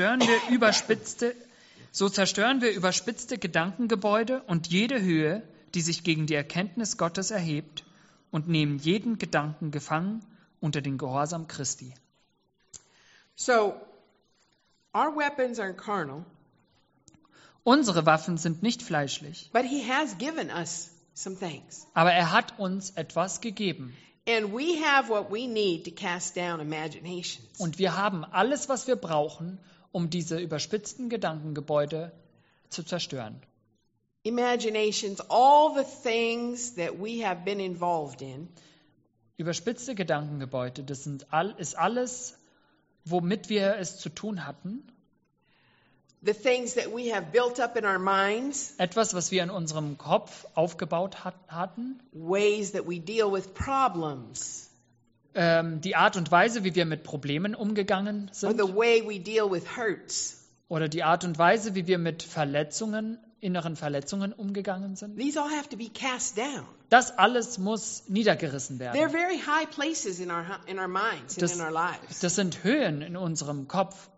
Speaker 2: überspitzte Gedankengebäude und jede Höhe, die sich gegen die Erkenntnis Gottes erhebt, und nehmen jeden Gedanken gefangen unter den Gehorsam Christi.
Speaker 1: So, our weapons aren't carnal,
Speaker 2: Unsere Waffen sind nicht fleischlich,
Speaker 1: but he has given us some things.
Speaker 2: aber er hat uns etwas gegeben.
Speaker 1: And we have what we need to cast down imaginations.
Speaker 2: Und wir haben alles, was wir brauchen, um diese überspitzten Gedankengebäude zu zerstören.
Speaker 1: Imaginations, all the things that we have been involved in,
Speaker 2: Überspitzte Gedankengebäude, das ist alles, womit wir es zu tun hatten.
Speaker 1: the things that we have built up in our minds,
Speaker 2: Etwas, was wir in unserem Kopf aufgebaut hatten.
Speaker 1: ways that we deal with problems,
Speaker 2: Die Art und Weise, wie wir mit Problemen umgegangen
Speaker 1: or
Speaker 2: sind.
Speaker 1: the way we deal with hurts.
Speaker 2: Oder die Art und Weise, wie wir mit inneren Verletzungen umgegangen sind.
Speaker 1: These all have to be cast down.
Speaker 2: Das alles muss niedergerissen
Speaker 1: They're
Speaker 2: werden.
Speaker 1: very high places in our minds and in our lives.
Speaker 2: Das sind Höhen in unserem Kopf.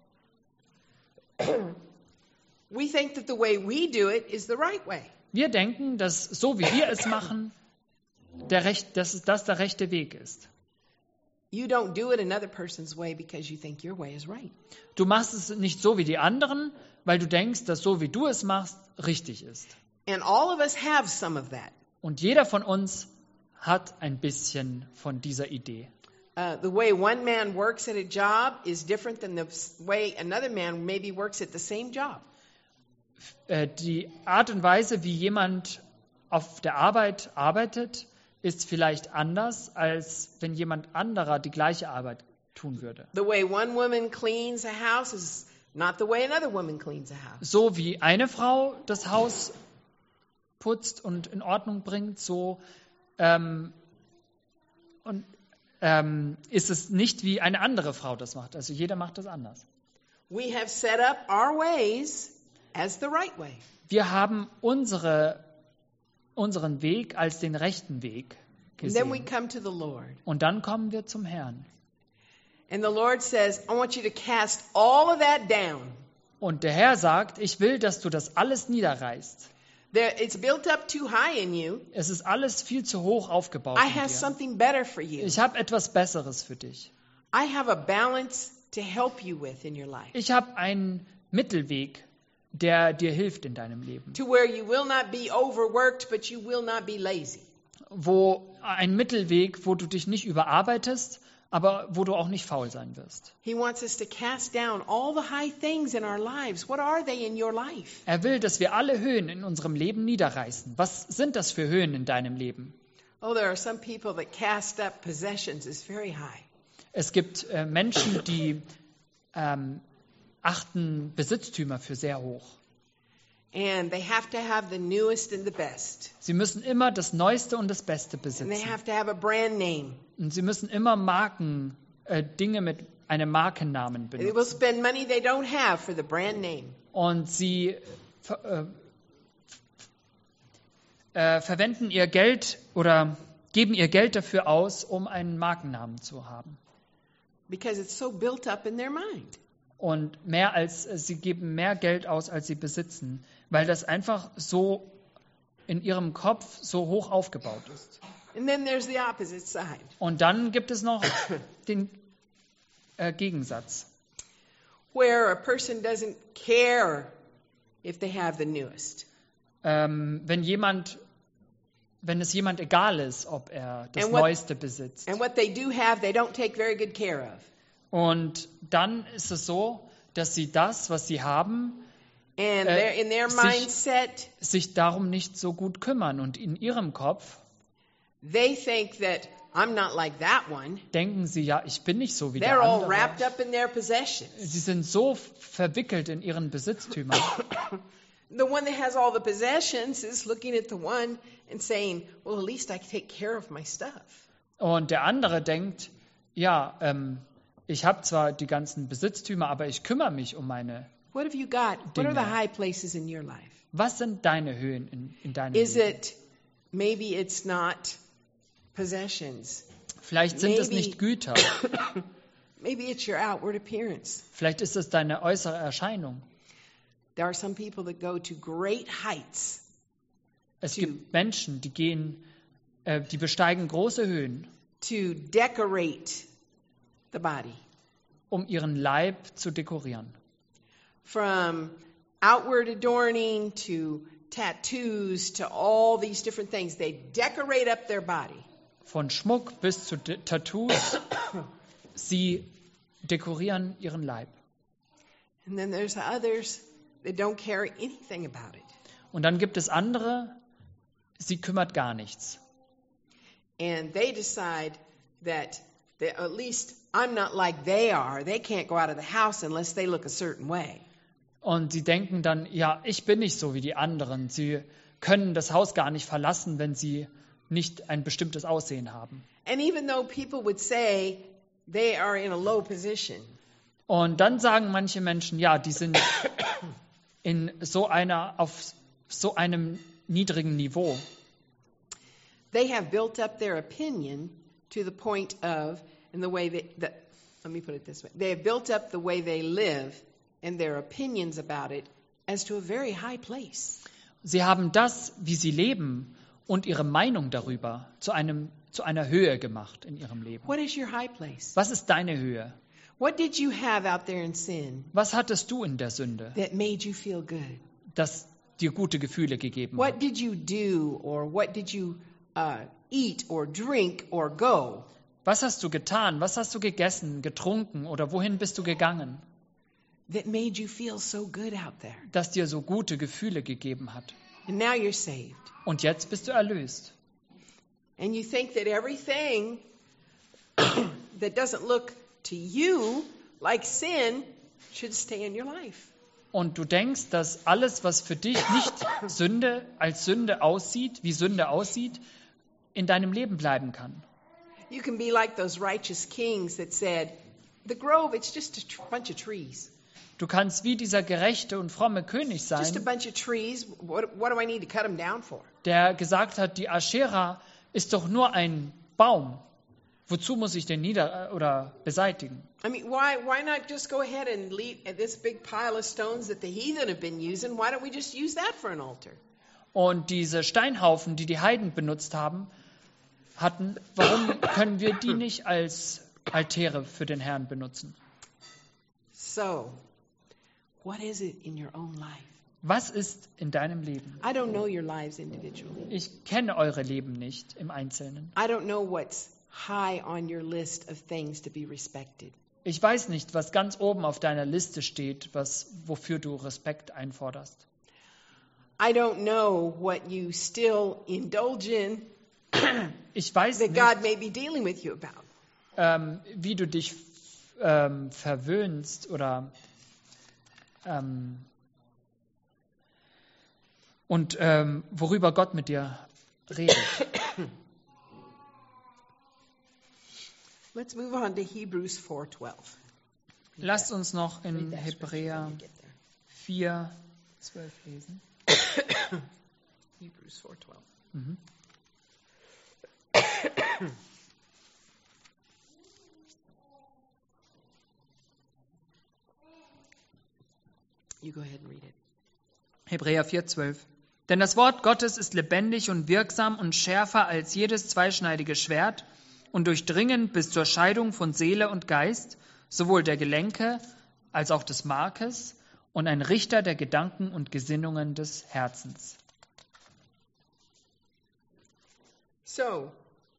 Speaker 1: We think that the way we do it is the right way.
Speaker 2: Wir denken, dass so wie wir es machen, dass das der rechte Weg ist.
Speaker 1: You don't do it another person's way because you think your way is right.
Speaker 2: Du machst es nicht so wie die anderen, weil du denkst, dass so wie du es machst, richtig ist.
Speaker 1: And all of us have some of that.
Speaker 2: Und jeder von uns hat ein bisschen von dieser Idee.
Speaker 1: The way one man works at a job is different than the way another man maybe works at the same job.
Speaker 2: Die Art und Weise, wie jemand auf der Arbeit arbeitet, ist vielleicht anders, als wenn jemand anderer die gleiche Arbeit tun würde.
Speaker 1: The way one woman cleans a house is not the way another woman cleans a house.
Speaker 2: So wie eine Frau das Haus putzt und in Ordnung bringt, so ist es nicht wie eine andere Frau das macht. Also jeder macht das anders.
Speaker 1: We have set up our ways as the right way.
Speaker 2: Wir haben unseren Weg als den rechten Weg
Speaker 1: And then we
Speaker 2: gesehen.
Speaker 1: come to the Lord.
Speaker 2: Und dann kommen wir zum Herrn.
Speaker 1: And the Lord says, I want you to cast all of that down.
Speaker 2: Und der Herr sagt, ich will, dass du das alles niederreißt.
Speaker 1: It's built up too high in you.
Speaker 2: Es ist alles viel zu hoch aufgebaut
Speaker 1: I
Speaker 2: in
Speaker 1: have
Speaker 2: dir.
Speaker 1: something better for you.
Speaker 2: Ich habe etwas Besseres für dich.
Speaker 1: I have a balance to help you with in your life.
Speaker 2: Ich habe einen Mittelweg, der dir hilft in deinem Leben.
Speaker 1: To where you will not be overworked, but you will not be lazy.
Speaker 2: Ein Mittelweg, wo du dich nicht überarbeitest, aber wo du auch nicht faul sein wirst.
Speaker 1: He wants us to cast down all the high things in our lives. What are they in your life?
Speaker 2: Er will, dass wir alle Höhen in unserem Leben niederreißen. Was sind das für Höhen in deinem Leben?
Speaker 1: Oh, there are some people that cast up possessions is very high.
Speaker 2: Es gibt Menschen, die achten Besitztümer für sehr hoch.
Speaker 1: And they have to have the newest and the best.
Speaker 2: Sie müssen immer das Neueste und das Beste
Speaker 1: And they
Speaker 2: besitzen.
Speaker 1: have to have a brand name.
Speaker 2: Und sie müssen immer Dinge mit einem Markennamen
Speaker 1: They will
Speaker 2: benutzen.
Speaker 1: spend money they don't have for the brand name.
Speaker 2: Und sie verwenden ihr Geld oder geben ihr Geld dafür aus, um einen Markennamen zu haben.
Speaker 1: Because it's so built up in their mind.
Speaker 2: Und sie geben mehr Geld aus, als sie besitzen, weil das einfach so in ihrem Kopf so hoch aufgebaut ist.
Speaker 1: And then there's the opposite side.
Speaker 2: Und dann gibt es noch den Gegensatz,
Speaker 1: Where a person doesn't care if they have the newest.
Speaker 2: wenn es jemand egal ist, ob er das
Speaker 1: And what-
Speaker 2: Neueste besitzt.
Speaker 1: And what they do have, they don't take very good care of.
Speaker 2: Und dann ist es so, dass sie das, was sie haben,
Speaker 1: And they're in their mindset,
Speaker 2: sich darum nicht so gut kümmern. Und in ihrem Kopf
Speaker 1: they think that I'm not like that one.
Speaker 2: denken sie, ja, ich bin nicht so wie der
Speaker 1: They're all
Speaker 2: andere.
Speaker 1: wrapped up in their possessions.
Speaker 2: Sie sind so verwickelt in ihren Besitztümern.
Speaker 1: The one that has all the possessions is looking at the one and saying, well, at least I take care of my stuff.
Speaker 2: Und der andere denkt, ja, ich habe zwar die ganzen Besitztümer, aber ich kümmere mich um meine.
Speaker 1: What have you got? What are the
Speaker 2: Dinge.
Speaker 1: high places in your life?
Speaker 2: Was sind deine Höhen in deinem
Speaker 1: Is
Speaker 2: Leben?
Speaker 1: it, maybe it's not possessions.
Speaker 2: Vielleicht sind es
Speaker 1: maybe-
Speaker 2: nicht Güter.
Speaker 1: Maybe it's your outward appearance.
Speaker 2: Vielleicht ist es deine äußere Erscheinung.
Speaker 1: There are some people that go to great heights
Speaker 2: Es gibt Menschen, die besteigen große Höhen,
Speaker 1: to decorate the body.
Speaker 2: um ihren Leib zu dekorieren.
Speaker 1: From outward adorning to tattoos to all these different things. They decorate up their body.
Speaker 2: Von Schmuck bis zu Tattoos. Sie dekorieren ihren Leib.
Speaker 1: And then there's others that don't care anything about it.
Speaker 2: Und dann gibt es andere, sie kümmert gar nichts.
Speaker 1: And they decide that at least I'm not like they are. They can't go out of the house unless they look a certain way.
Speaker 2: Und sie denken dann, ja, ich bin nicht so wie die anderen. Sie können das Haus gar nicht verlassen, wenn sie nicht ein bestimmtes Aussehen haben.
Speaker 1: And even though people would say they are in a low position,
Speaker 2: Und dann sagen manche Menschen, ja, die sind auf so einem niedrigen Niveau.
Speaker 1: they have built up their opinion to the point of, in the way let me put it this way, they have built up the way they live and their opinions about it as to a very high place.
Speaker 2: Sie haben das, wie sie leben und ihre Meinung darüber zu einer Höhe gemacht in ihrem Leben.
Speaker 1: What is your high place?
Speaker 2: Was ist deine Höhe?
Speaker 1: What did you have out there in sin
Speaker 2: Was hattest du in der Sünde,
Speaker 1: that made you feel good?
Speaker 2: das dir gute Gefühle gegeben
Speaker 1: What
Speaker 2: hat?
Speaker 1: did you do or what did you eat or drink or go
Speaker 2: Was hast du getan? Was hast du gegessen, getrunken oder wohin bist du gegangen,
Speaker 1: that made you feel so good out there?
Speaker 2: das dir so gute Gefühle gegeben hat?
Speaker 1: And now you're saved.
Speaker 2: Und jetzt bist du erlöst.
Speaker 1: And you think that everything that doesn't look to you like sin should stay in your life.
Speaker 2: Und du denkst, dass alles, was für dich nicht als Sünde aussieht, wie Sünde aussieht, in deinem Leben bleiben kann.
Speaker 1: You can be like those righteous kings that said, the grove, it's just a bunch of trees.
Speaker 2: Du kannst wie dieser gerechte und fromme König
Speaker 1: Just a
Speaker 2: sein,
Speaker 1: bunch of trees. What do I need to cut them down for?
Speaker 2: der gesagt hat, die Aschera ist doch nur ein Baum. Wozu muss ich den beseitigen?
Speaker 1: I mean, why not just go ahead and leave this big pile of stones that the heathen have been using? Why don't we just use that for an altar?
Speaker 2: Und diese Steinhaufen, die die Heiden benutzt hatten, warum können wir die nicht als Altäre für den Herrn benutzen?
Speaker 1: So, what is it in your own life?
Speaker 2: Was ist in deinem Leben?
Speaker 1: I don't know your lives individually.
Speaker 2: Ich kenne eure Leben nicht im Einzelnen.
Speaker 1: I don't know what's high on your list of things to be respected.
Speaker 2: Ich weiß nicht, was ganz oben auf deiner Liste steht, wofür du Respekt einforderst.
Speaker 1: I don't know what you still indulge in
Speaker 2: Ich weiß
Speaker 1: that
Speaker 2: nicht,
Speaker 1: God may be dealing with you about.
Speaker 2: wie du dich verwöhnst oder worüber Gott mit dir redet.
Speaker 1: Let's move on to Hebrews 4:12.
Speaker 2: Lasst uns noch in
Speaker 1: Read that scripture
Speaker 2: Hebräer
Speaker 1: when you get there.
Speaker 2: 4:12 lesen.
Speaker 1: Hebrews 4:12.
Speaker 2: Mhm.
Speaker 1: You go ahead and read it.
Speaker 2: Hebräer 4:12. Denn das Wort Gottes ist lebendig und wirksam und schärfer als jedes zweischneidige Schwert und durchdringend bis zur Scheidung von Seele und Geist, sowohl der Gelenke als auch des Markes, und ein Richter der Gedanken und Gesinnungen des Herzens.
Speaker 1: So,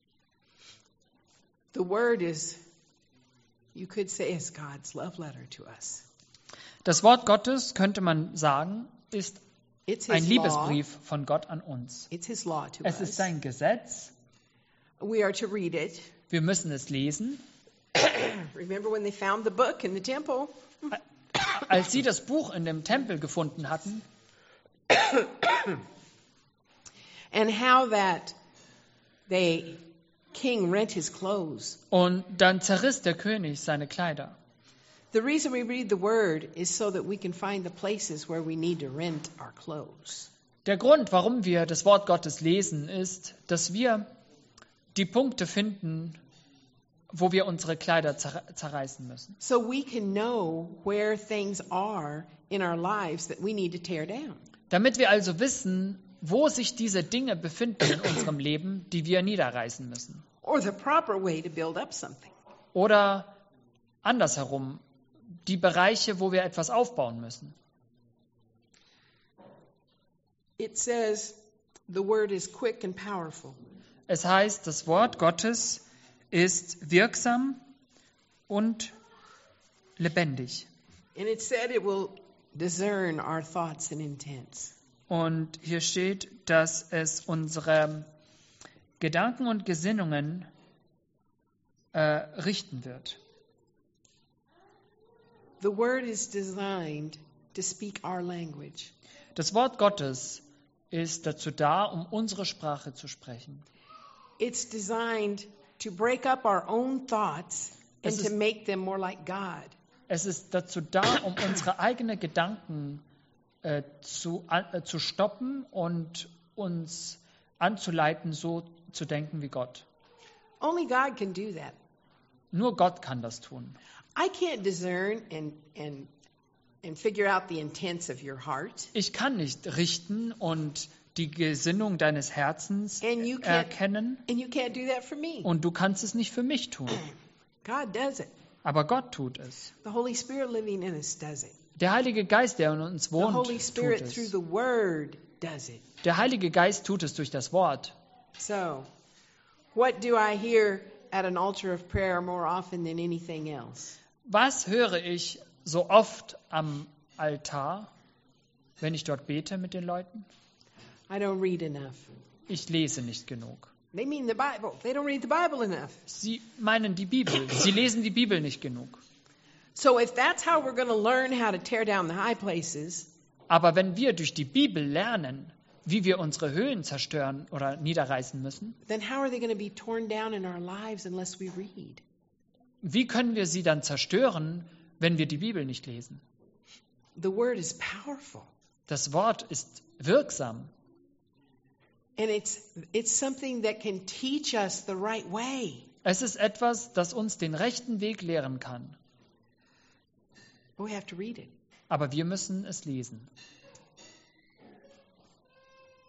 Speaker 1: the word is, you could say, is God's love letter to us.
Speaker 2: Das Wort Gottes, könnte man sagen, ist
Speaker 1: It's
Speaker 2: ein
Speaker 1: his law.
Speaker 2: Liebesbrief von Gott an uns.
Speaker 1: It's his law to
Speaker 2: Es ist
Speaker 1: us.
Speaker 2: sein Gesetz.
Speaker 1: We are to read it.
Speaker 2: Wir müssen es lesen.
Speaker 1: Remember when they found the book in the temple?
Speaker 2: Als sie das Buch in dem Tempel gefunden hatten,
Speaker 1: And how that the king rent his clothes.
Speaker 2: und dann zerriss der König seine Kleider.
Speaker 1: The reason we read the word is so that we can find the places where we need to rent our clothes.
Speaker 2: Der Grund, warum wir das Wort Gottes lesen, ist, dass wir die Punkte finden, wo wir unsere Kleider zerreißen müssen.
Speaker 1: So we can know where things are in our lives that we need to tear down.
Speaker 2: Damit wir also wissen, wo sich diese Dinge befinden in unserem Leben, die wir niederreißen müssen.
Speaker 1: Or the proper way to build up something.
Speaker 2: Oder andersherum, die Bereiche, wo wir etwas aufbauen müssen.
Speaker 1: It says the word is quick and powerful.
Speaker 2: Es heißt, das Wort Gottes ist wirksam und lebendig.
Speaker 1: And it said it will discern our thoughts and intents.
Speaker 2: Und hier steht, dass es unsere Gedanken und Gesinnungen richten wird.
Speaker 1: The word is designed to speak our language.
Speaker 2: Das Wort Gottes ist dazu da, um unsere Sprache zu sprechen.
Speaker 1: It's designed to break up our own thoughts and
Speaker 2: Es
Speaker 1: to
Speaker 2: ist-
Speaker 1: make them more like God.
Speaker 2: Es ist dazu da, um unsere eigenen Gedanken zu stoppen und uns anzuleiten, so zu denken wie Gott.
Speaker 1: Only God can do that.
Speaker 2: Nur Gott kann das tun.
Speaker 1: I can't discern and figure out the intents of your heart.
Speaker 2: Ich kann nicht richten und die Gesinnung deines Herzens
Speaker 1: And you can't
Speaker 2: erkennen,
Speaker 1: and you can't do that for me.
Speaker 2: und du kannst es nicht für mich tun.
Speaker 1: God does it.
Speaker 2: Aber Gott tut es.
Speaker 1: The Holy Spirit living in us does it.
Speaker 2: Der Heilige Geist, der in uns
Speaker 1: The
Speaker 2: wohnt,
Speaker 1: Holy
Speaker 2: tut
Speaker 1: Spirit through
Speaker 2: es.
Speaker 1: the word does it.
Speaker 2: Der Heilige Geist tut es durch das Wort.
Speaker 1: So, what do I hear at an altar of prayer more often than anything else?
Speaker 2: Was höre ich so oft am Altar, wenn ich dort bete mit den Leuten?
Speaker 1: I don't read enough.
Speaker 2: Ich lese nicht genug.
Speaker 1: They mean the Bible. They don't read the Bible enough.
Speaker 2: Sie meinen die Bibel. Sie lesen die Bibel nicht genug.
Speaker 1: So if that's how we're going to learn how to tear down the high places,
Speaker 2: Aber wenn wir durch die Bibel lernen, wie wir unsere Höhen zerstören oder niederreißen müssen,
Speaker 1: then how are they going to be torn down in our lives unless we read?
Speaker 2: wie können wir sie dann zerstören, wenn wir die Bibel nicht lesen?
Speaker 1: The word is powerful.
Speaker 2: Das Wort ist wirksam.
Speaker 1: And it's something that can teach us the right way.
Speaker 2: Es ist etwas, das uns den rechten Weg lehren kann.
Speaker 1: But we have to read it.
Speaker 2: Aber wir müssen es lesen.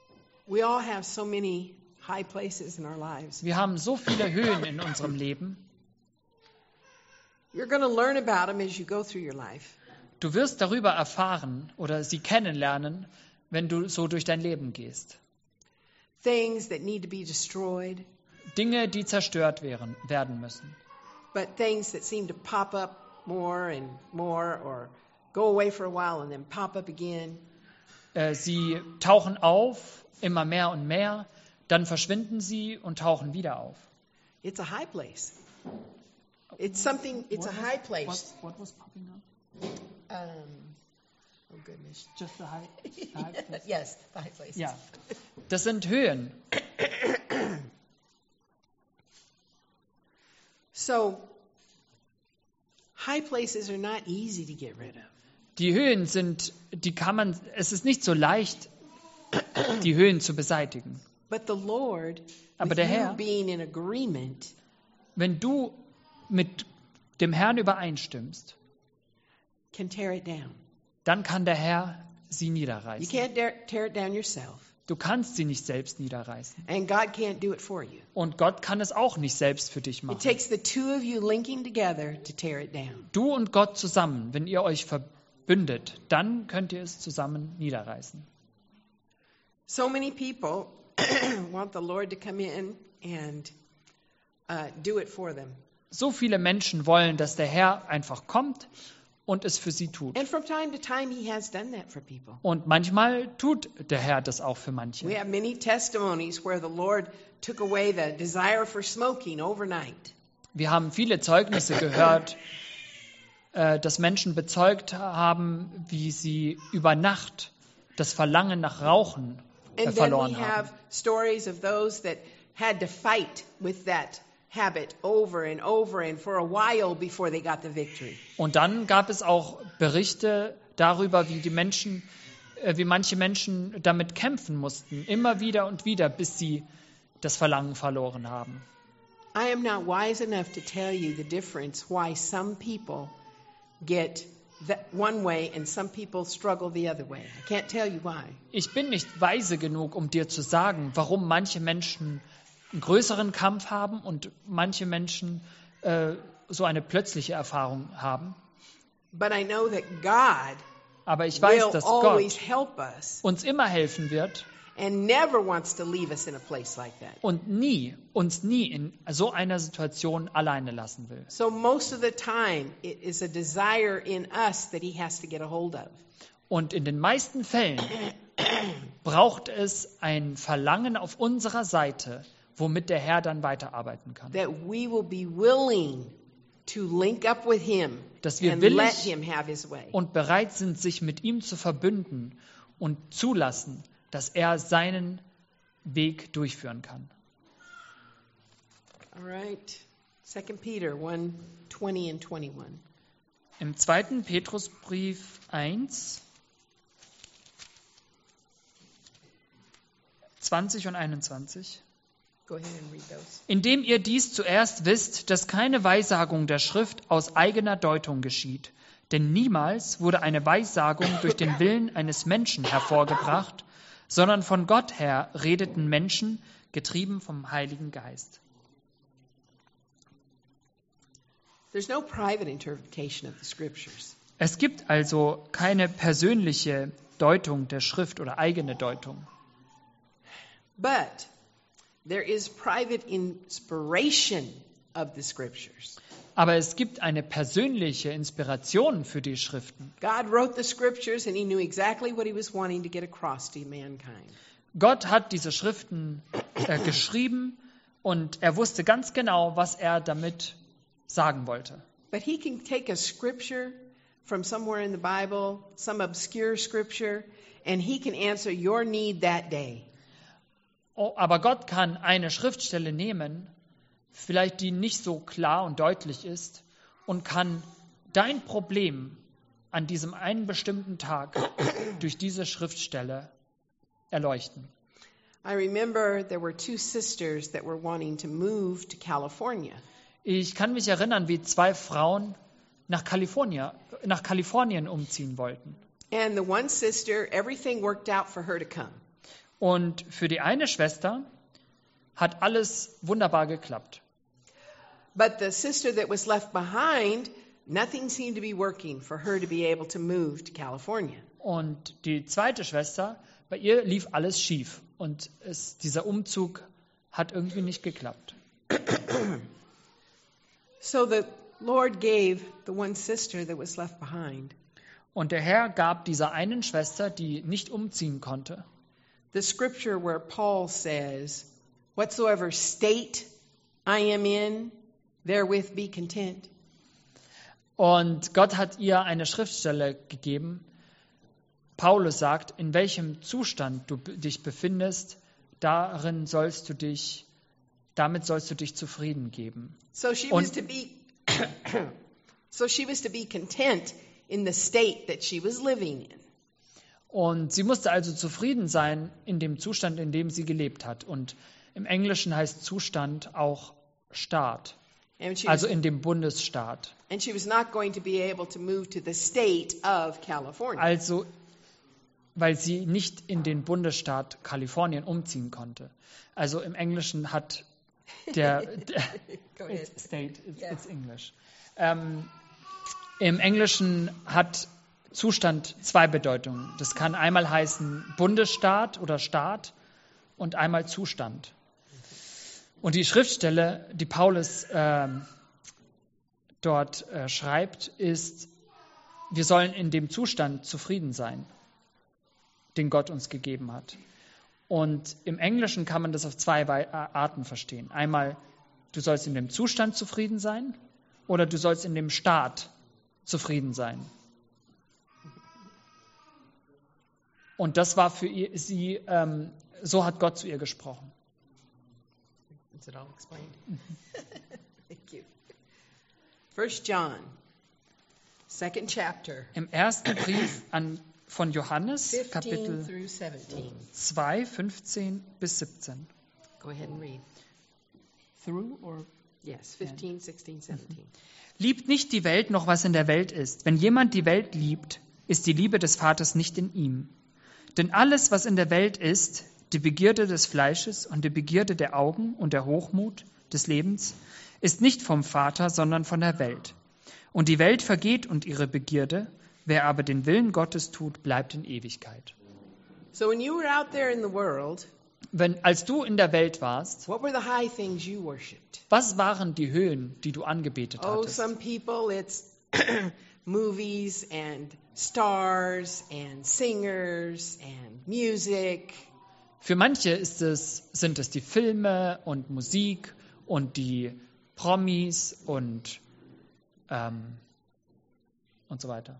Speaker 1: We all have so many high places in our lives.
Speaker 2: Wir haben so viele Höhen in unserem Leben.
Speaker 1: You're going to learn about them as you go through your life.
Speaker 2: Du wirst darüber erfahren oder sie kennenlernen, wenn du so durch dein Leben gehst.
Speaker 1: Things that need to be destroyed,
Speaker 2: Dinge, die zerstört werden müssen.
Speaker 1: but things that seem to pop up more and more or go away for a while and then pop up again.
Speaker 2: Sie tauchen auf, immer mehr und mehr, dann verschwinden sie und tauchen wieder auf.
Speaker 1: It's a high place. It's a high place.
Speaker 2: What was popping up?
Speaker 1: Oh goodness.
Speaker 2: Just the high place.
Speaker 1: Yes, the high place.
Speaker 2: Ja, das sind Höhen.
Speaker 1: So, high places are not easy to get rid of.
Speaker 2: Die Höhen es ist nicht so leicht, die Höhen zu beseitigen.
Speaker 1: But the Lord,
Speaker 2: Aber
Speaker 1: with
Speaker 2: der
Speaker 1: you
Speaker 2: Herr,
Speaker 1: being in agreement,
Speaker 2: wenn du mit dem Herrn übereinstimmst,
Speaker 1: can tear it down.
Speaker 2: dann kann der Herr sie
Speaker 1: You
Speaker 2: niederreißen.
Speaker 1: can't tear it down yourself.
Speaker 2: Du kannst sie nicht selbst niederreißen.
Speaker 1: And God can't do it for you.
Speaker 2: Und Gott kann es auch nicht selbst für dich
Speaker 1: It
Speaker 2: machen.
Speaker 1: takes the two of you linking together to tear it down.
Speaker 2: Du und Gott zusammen, wenn ihr euch verbündet, dann könnt ihr es zusammen niederreißen.
Speaker 1: So many people want the Lord to come in and do it for them.
Speaker 2: So viele Menschen wollen, dass der Herr einfach kommt und es für sie tut.
Speaker 1: And from time to time, He has done that for people.
Speaker 2: Und manchmal tut der Herr das auch für manche.
Speaker 1: We have many testimonies where the Lord took away the desire for smoking overnight.
Speaker 2: Wir haben viele Zeugnisse gehört, dass Menschen bezeugt haben, wie sie über Nacht das Verlangen nach Rauchen
Speaker 1: And then we
Speaker 2: verloren haben.
Speaker 1: have stories of those that had to fight with that habit over and for a while before they got the victory.
Speaker 2: Und dann gab es auch Berichte darüber, wie manche Menschen damit kämpfen mussten, immer wieder und wieder, bis sie das Verlangen verloren haben.
Speaker 1: I am not wise enough to tell you the difference why some people get that one way and some people struggle the other way. I can't tell you why.
Speaker 2: Ich bin nicht weise genug, um dir zu sagen, warum manche Menschen einen größeren Kampf haben und manche Menschen so eine plötzliche Erfahrung haben.
Speaker 1: But I know that God
Speaker 2: Aber ich weiß,
Speaker 1: will
Speaker 2: dass
Speaker 1: always
Speaker 2: Gott
Speaker 1: help us
Speaker 2: uns immer helfen wird
Speaker 1: and never wants to leave us in a place like that.
Speaker 2: und uns nie in so einer Situation alleine lassen will.
Speaker 1: So most of the time it is a desire in us that He has to get a hold of.
Speaker 2: Und in den meisten Fällen braucht es ein Verlangen auf unserer Seite, womit der Herr dann weiterarbeiten kann.
Speaker 1: That we will be willing to link up with Him
Speaker 2: Dass wir
Speaker 1: and
Speaker 2: willig
Speaker 1: let Him have His way.
Speaker 2: und bereit sind, sich mit ihm zu verbünden und zulassen, dass er seinen Weg durchführen kann.
Speaker 1: All right. 2 Peter 1:20 and 21.
Speaker 2: Im 2. Petrusbrief 1, 20 und 21.
Speaker 1: Go ahead and read those.
Speaker 2: Indem ihr dies zuerst wisst, dass keine Weissagung der Schrift aus eigener Deutung geschieht. Denn niemals wurde eine Weissagung durch den Willen eines Menschen hervorgebracht, sondern von Gott her redeten Menschen, getrieben vom Heiligen Geist.
Speaker 1: There's no private interpretation of the scriptures.
Speaker 2: Es gibt also keine persönliche Deutung der Schrift oder eigene Deutung.
Speaker 1: But there is private inspiration of the scriptures.
Speaker 2: Aber es gibt eine persönliche Inspiration für die Schriften.
Speaker 1: God wrote the scriptures and He knew exactly what He was wanting to get across to mankind.
Speaker 2: Gott hat diese Schriften geschrieben und er wusste ganz genau, was er damit sagen wollte.
Speaker 1: But He can take a scripture from somewhere in the Bible, some obscure scripture, and He can answer your need that day.
Speaker 2: Oh, aber Gott kann eine Schriftstelle nehmen, vielleicht die nicht so klar und deutlich ist, und kann dein Problem an diesem einen bestimmten Tag durch diese Schriftstelle erleuchten.
Speaker 1: I remember there were two sisters that were wanting to move to California.
Speaker 2: Ich kann mich erinnern, wie 2 Frauen nach Kalifornien umziehen wollten.
Speaker 1: And the one sister, everything worked out for her to come.
Speaker 2: Und für die eine Schwester hat alles wunderbar geklappt.
Speaker 1: But the sister that was left behind, nothing seemed to be working for her to be able to move to California.
Speaker 2: Und die zweite Schwester, bei ihr lief alles schief. Und dieser Umzug hat irgendwie nicht geklappt.
Speaker 1: So the Lord gave the one sister that was left behind
Speaker 2: Und der Herr gab dieser einen Schwester, die nicht umziehen konnte,
Speaker 1: the scripture where Paul says, whatsoever state I am in, therewith be content.
Speaker 2: und Gott hat ihr eine Schriftstelle gegeben. Paulus sagt, in welchem Zustand du dich befindest, damit sollst du dich zufrieden geben.
Speaker 1: So she was to be content in the state that she was living in.
Speaker 2: Und sie musste also zufrieden sein in dem Zustand, in dem sie gelebt hat. Und im Englischen heißt Zustand auch Staat,
Speaker 1: And she
Speaker 2: also
Speaker 1: was,
Speaker 2: in dem Bundesstaat.
Speaker 1: and she was not going to be able to move to the state of California.
Speaker 2: Also, weil sie nicht in den Bundesstaat Kalifornien umziehen konnte. Also im Englischen hat der
Speaker 1: Go ahead.
Speaker 2: it's State, it's,
Speaker 1: Yeah.
Speaker 2: it's English. Im Englischen hat Zustand zwei Bedeutungen. Das kann einmal heißen Bundesstaat oder Staat und einmal Zustand. Und die Schriftstelle, die Paulus dort schreibt, ist, wir sollen in dem Zustand zufrieden sein, den Gott uns gegeben hat. Und im Englischen kann man das auf zwei Arten verstehen. Einmal, du sollst in dem Zustand zufrieden sein oder du sollst in dem Staat zufrieden sein. Und das war für sie, so hat Gott zu ihr gesprochen.
Speaker 1: Is it all explained? Thank you. 1 John, 2nd chapter,
Speaker 2: Im ersten Brief von Johannes,
Speaker 1: 15
Speaker 2: Kapitel
Speaker 1: through 17.
Speaker 2: 2, 15 bis 17.
Speaker 1: Go ahead and read.
Speaker 2: Through or
Speaker 1: Yes, 15, 16, 17.
Speaker 2: Liebt nicht die Welt noch, was in der Welt ist. Wenn jemand die Welt liebt, ist die Liebe des Vaters nicht in ihm. Denn alles, was in der Welt ist, die Begierde des Fleisches und die Begierde der Augen und der Hochmut des Lebens, ist nicht vom Vater, sondern von der Welt. Und die Welt vergeht und ihre Begierde, wer aber den Willen Gottes tut, bleibt in Ewigkeit.
Speaker 1: So when you were out there in the world,
Speaker 2: Als du in der Welt warst,
Speaker 1: what were the high things you worshipped?
Speaker 2: was waren die Höhen, die du angebetet
Speaker 1: Oh,
Speaker 2: hattest?
Speaker 1: some people, it's movies and stars and singers and music.
Speaker 2: Für manche sind es die Filme und Musik und die Promis und so weiter.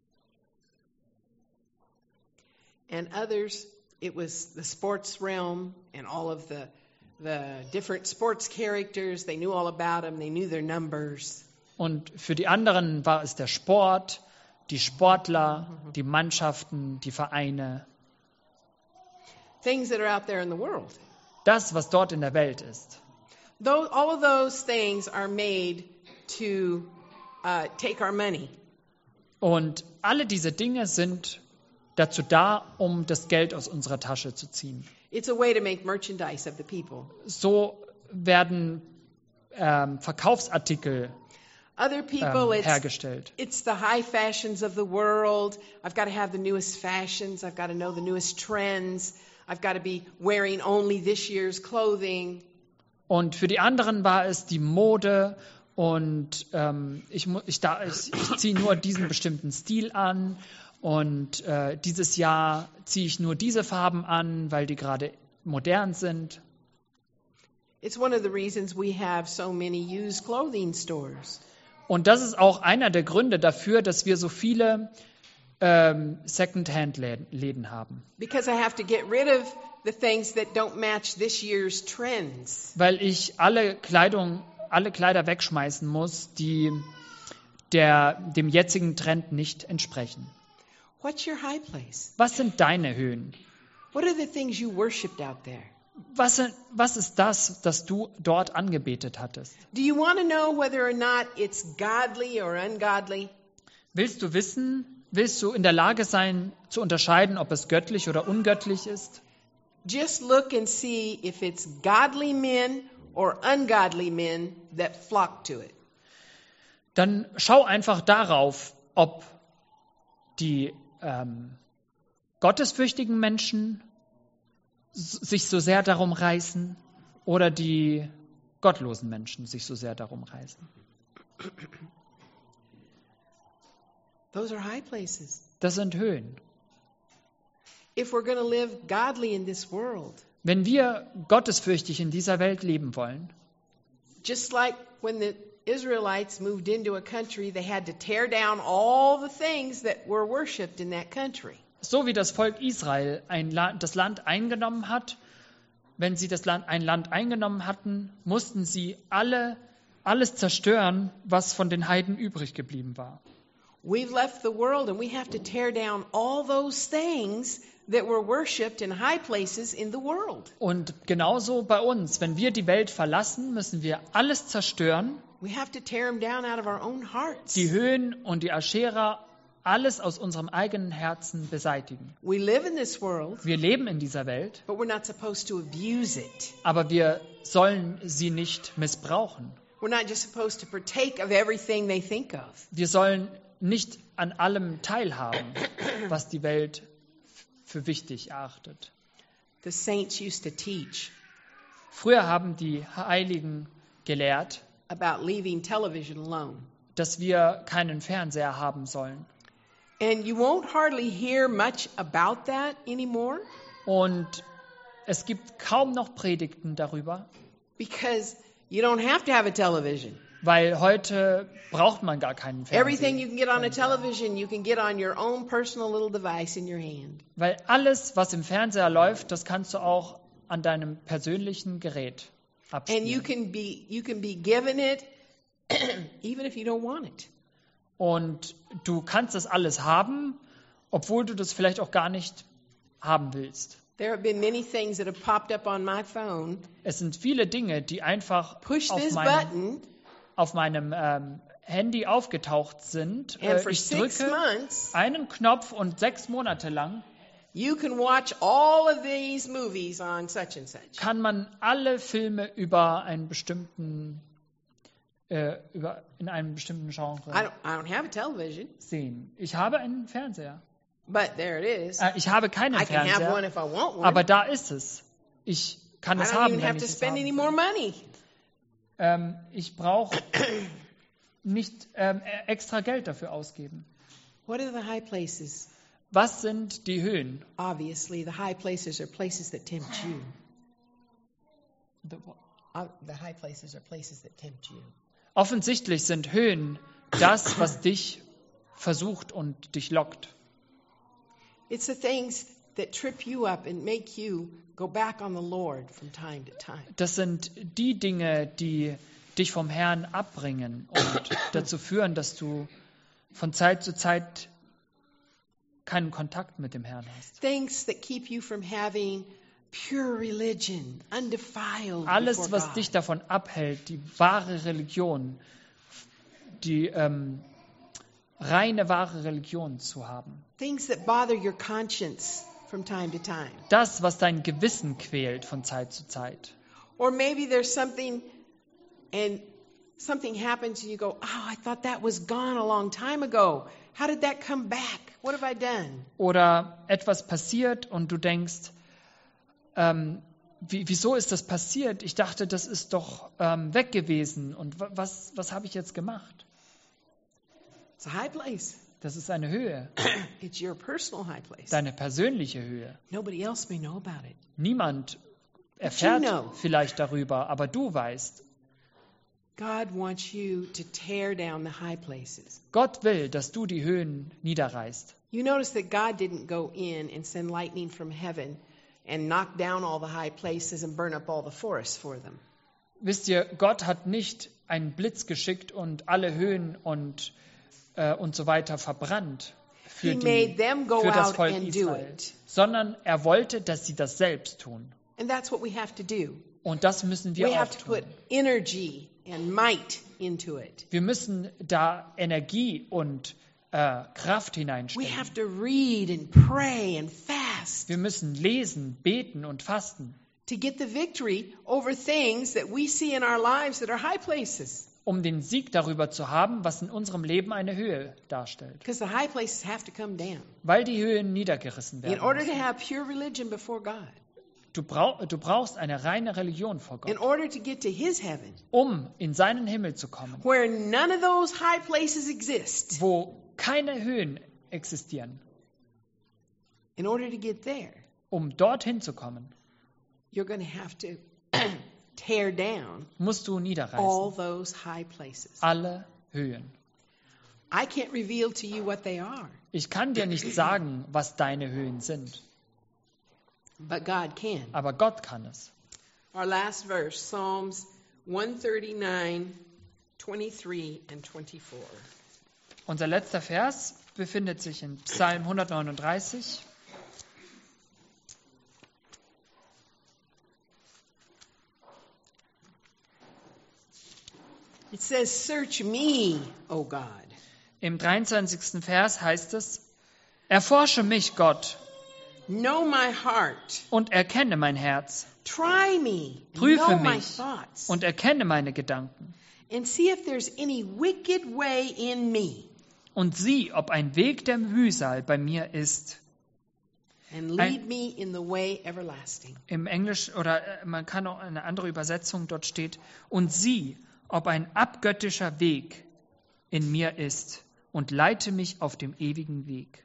Speaker 1: And others, it was the sports realm and all of the different sports characters. They knew all about them. They knew their numbers.
Speaker 2: Und für die anderen war es der Sport, die Sportler, die Mannschaften, die Vereine.
Speaker 1: Things that are out there in the world.
Speaker 2: Das, was dort in der Welt ist.
Speaker 1: All of those things are made to take our money.
Speaker 2: Und alle diese Dinge sind dazu da, um das Geld aus unserer Tasche zu ziehen.
Speaker 1: It's a way to make merchandise of the people.
Speaker 2: So werden Verkaufsartikel
Speaker 1: Other people,
Speaker 2: hergestellt.
Speaker 1: it's the high fashions of the world. I've got to have the newest fashions. I've got to know the newest trends. I've got to be wearing only this year's clothing.
Speaker 2: Und für die anderen war es die Mode und ich ziehe nur diesen bestimmten Stil an und dieses Jahr ziehe ich nur diese Farben an, weil die gerade modern sind.
Speaker 1: It's one of the reasons we have so many used clothing stores.
Speaker 2: Und das ist auch einer der Gründe dafür, dass wir so viele Second-Hand-Läden haben.
Speaker 1: Because I have to get rid of the things that don't match this year's trends.
Speaker 2: Weil ich alle Kleider wegschmeißen muss, die dem jetzigen Trend nicht entsprechen.
Speaker 1: What's your high place?
Speaker 2: Was sind deine Höhen?
Speaker 1: What are the things you worshipped out there?
Speaker 2: Was ist das du dort angebetet hattest?
Speaker 1: Do you want to know whether or not it's godly or ungodly?
Speaker 2: Willst du in der Lage sein, zu unterscheiden, ob es göttlich oder ungöttlich ist?
Speaker 1: just look and see if it's godly men or ungodly men that flock to it.
Speaker 2: Dann schau einfach darauf, ob die gottesfürchtigen Menschen sich so sehr darum reißen oder die gottlosen Menschen sich so sehr darum reißen.
Speaker 1: Those are high places.
Speaker 2: Das sind Höhen.
Speaker 1: If we're going to live godly in this world,
Speaker 2: Wenn wir gottesfürchtig in dieser Welt leben wollen,
Speaker 1: just like when the Israelites moved into a country, they had to tear down all the things that were worshipped in that country.
Speaker 2: so wie das Volk Israel das Land eingenommen hat, wenn sie ein Land eingenommen hatten, mussten sie alles zerstören, was von den Heiden übrig geblieben war.
Speaker 1: We've left the world and we have to tear down all those things that were worshipped in high places in the world.
Speaker 2: Und genauso bei uns, wenn wir die Welt verlassen, müssen wir alles zerstören,
Speaker 1: We have to tear them down out of our own hearts.
Speaker 2: die Höhen und die Aschera, alles aus unserem eigenen Herzen beseitigen.
Speaker 1: We live in this world,
Speaker 2: Wir leben in dieser Welt,
Speaker 1: but we're not supposed to abuse it.
Speaker 2: aber wir sollen sie nicht missbrauchen.
Speaker 1: We're not just supposed to partake of everything they think of.
Speaker 2: Wir sollen nicht an allem teilhaben, was die Welt für wichtig erachtet.
Speaker 1: The saints used to teach
Speaker 2: Früher haben die Heiligen gelehrt,
Speaker 1: about leaving television alone.
Speaker 2: dass wir keinen Fernseher haben sollen.
Speaker 1: And you won't hardly hear much about that anymore
Speaker 2: Und es gibt kaum noch Predigten darüber,
Speaker 1: because you don't have to have a television.
Speaker 2: weil heute braucht man gar keinen
Speaker 1: Everything
Speaker 2: Fernseher.
Speaker 1: you can get on a television, you can get on your own personal little device in your hand.
Speaker 2: Weil alles, was im Fernseher läuft, das kannst du auch an deinem persönlichen Gerät
Speaker 1: And you
Speaker 2: abspielen.
Speaker 1: can be given it even if you don't want it.
Speaker 2: Und du kannst das alles haben, obwohl du das vielleicht auch gar nicht haben willst.
Speaker 1: There have been many things that have popped up on my phone.
Speaker 2: Es sind viele Dinge, die einfach
Speaker 1: Push
Speaker 2: auf
Speaker 1: this
Speaker 2: meinem,
Speaker 1: button,
Speaker 2: auf meinem Handy aufgetaucht sind.
Speaker 1: and for
Speaker 2: Ich
Speaker 1: 6
Speaker 2: drücke
Speaker 1: months,
Speaker 2: einen Knopf und 6 Monate lang
Speaker 1: you can watch all of these movies on such and such.
Speaker 2: kann man alle Filme über einen bestimmten in einem bestimmten
Speaker 1: I
Speaker 2: Genre
Speaker 1: don't have a television,
Speaker 2: sehen. Ich habe einen Fernseher.
Speaker 1: but there it is.
Speaker 2: Ich habe keinen
Speaker 1: I can have one
Speaker 2: Fernseher,
Speaker 1: if I want one.
Speaker 2: aber da ist es. Ich kann
Speaker 1: I
Speaker 2: es
Speaker 1: don't
Speaker 2: haben,
Speaker 1: even
Speaker 2: wenn
Speaker 1: have
Speaker 2: ich
Speaker 1: to
Speaker 2: es
Speaker 1: spend any
Speaker 2: haben
Speaker 1: more
Speaker 2: will.
Speaker 1: money.
Speaker 2: Ich brauche nicht extra Geld dafür ausgeben.
Speaker 1: What are the high places?
Speaker 2: Was sind die Höhen?
Speaker 1: Obviously, the high places are places that tempt you. The high places are places that tempt you.
Speaker 2: Offensichtlich sind Höhen das, was dich versucht und dich lockt.
Speaker 1: It's the things that trip you up and make you go back on the Lord from time to time.
Speaker 2: Das sind die Dinge, die dich vom Herrn abbringen und dazu führen, dass du von Zeit zu Zeit keinen Kontakt mit dem Herrn hast.
Speaker 1: Things that keep you from having pure religion, undefiled
Speaker 2: Alles,
Speaker 1: before
Speaker 2: was
Speaker 1: God.
Speaker 2: dich davon abhält, die wahre Religion, die reine, wahre Religion zu haben.
Speaker 1: Things that bother your conscience from time to time.
Speaker 2: Das, was dein Gewissen quält von Zeit zu Zeit.
Speaker 1: Or maybe there's something and something happens and you go, oh, I thought that was gone a long time ago. How did that come back? What have I done?
Speaker 2: Oder etwas passiert und du denkst, wieso ist das passiert? Ich dachte, das ist doch weg gewesen. Und was habe ich jetzt gemacht?
Speaker 1: It's a high place.
Speaker 2: Das ist eine Höhe,
Speaker 1: It's your personal high place.
Speaker 2: deine persönliche Höhe.
Speaker 1: Nobody else may know about it.
Speaker 2: Niemand erfährt
Speaker 1: know.
Speaker 2: vielleicht darüber, aber du weißt,
Speaker 1: God wants you to tear down the high places.
Speaker 2: Gott will, dass du die Höhen niederreißt.
Speaker 1: You notice that God didn't go in and send lightning from heaven and knock down all the high places and burn up all the forests for them.
Speaker 2: Wisst ihr, Gott hat nicht einen Blitz geschickt und alle Höhen und so weiter verbrannt
Speaker 1: He made them go
Speaker 2: für das
Speaker 1: out
Speaker 2: Volk
Speaker 1: and do
Speaker 2: Israel,
Speaker 1: it.
Speaker 2: sondern er wollte, dass sie das selbst tun.
Speaker 1: And that's what we have to do.
Speaker 2: Und das müssen wir
Speaker 1: We
Speaker 2: auch
Speaker 1: have to put
Speaker 2: tun.
Speaker 1: energy and might into it.
Speaker 2: Wir müssen da Energie und Kraft
Speaker 1: We
Speaker 2: hineinstecken.
Speaker 1: have to read and pray and fast fast
Speaker 2: Wir müssen lesen, beten und fasten,
Speaker 1: to get the victory over things that we see in our lives that are high places.
Speaker 2: um den Sieg darüber zu haben, was in unserem Leben eine Höhe darstellt.
Speaker 1: Because the high places have to come down
Speaker 2: Weil die Höhen niedergerissen
Speaker 1: in
Speaker 2: werden
Speaker 1: order to
Speaker 2: müssen.
Speaker 1: have pure religion before God,
Speaker 2: Du brauchst eine reine Religion vor
Speaker 1: in
Speaker 2: Gott,
Speaker 1: order to get to His heaven,
Speaker 2: um in seinen Himmel zu kommen,
Speaker 1: where none of those high places exist.
Speaker 2: wo keine Höhen existieren.
Speaker 1: In order to get there,
Speaker 2: Um dorthin zu kommen,
Speaker 1: you're going to have to tear down
Speaker 2: musst du
Speaker 1: all
Speaker 2: niederreißen.
Speaker 1: those high places.
Speaker 2: Alle Höhen.
Speaker 1: I can't reveal to you what they are,
Speaker 2: Ich kann dir nicht sagen, was deine Höhen sind,
Speaker 1: but God can.
Speaker 2: aber Gott kann es.
Speaker 1: Our last verse, Psalms 139, 23 and 24.
Speaker 2: Unser letzter Vers befindet sich in Psalm 139.
Speaker 1: It says, "Search me, O God,
Speaker 2: Im 23. Vers heißt es, erforsche mich, Gott,
Speaker 1: know my heart,
Speaker 2: und erkenne mein Herz,
Speaker 1: try me,
Speaker 2: Prüfe
Speaker 1: know my
Speaker 2: mich
Speaker 1: thoughts,
Speaker 2: und erkenne meine Gedanken,
Speaker 1: and see if there's any wicked way in me,
Speaker 2: und sieh, ob ein Weg der Mühsal bei mir ist.
Speaker 1: and lead me in the way everlasting."
Speaker 2: Im Englisch, oder man kann auch eine andere Übersetzung, dort steht, und sieh, ob ein abgöttischer Weg in mir ist, und leite mich auf dem ewigen Weg.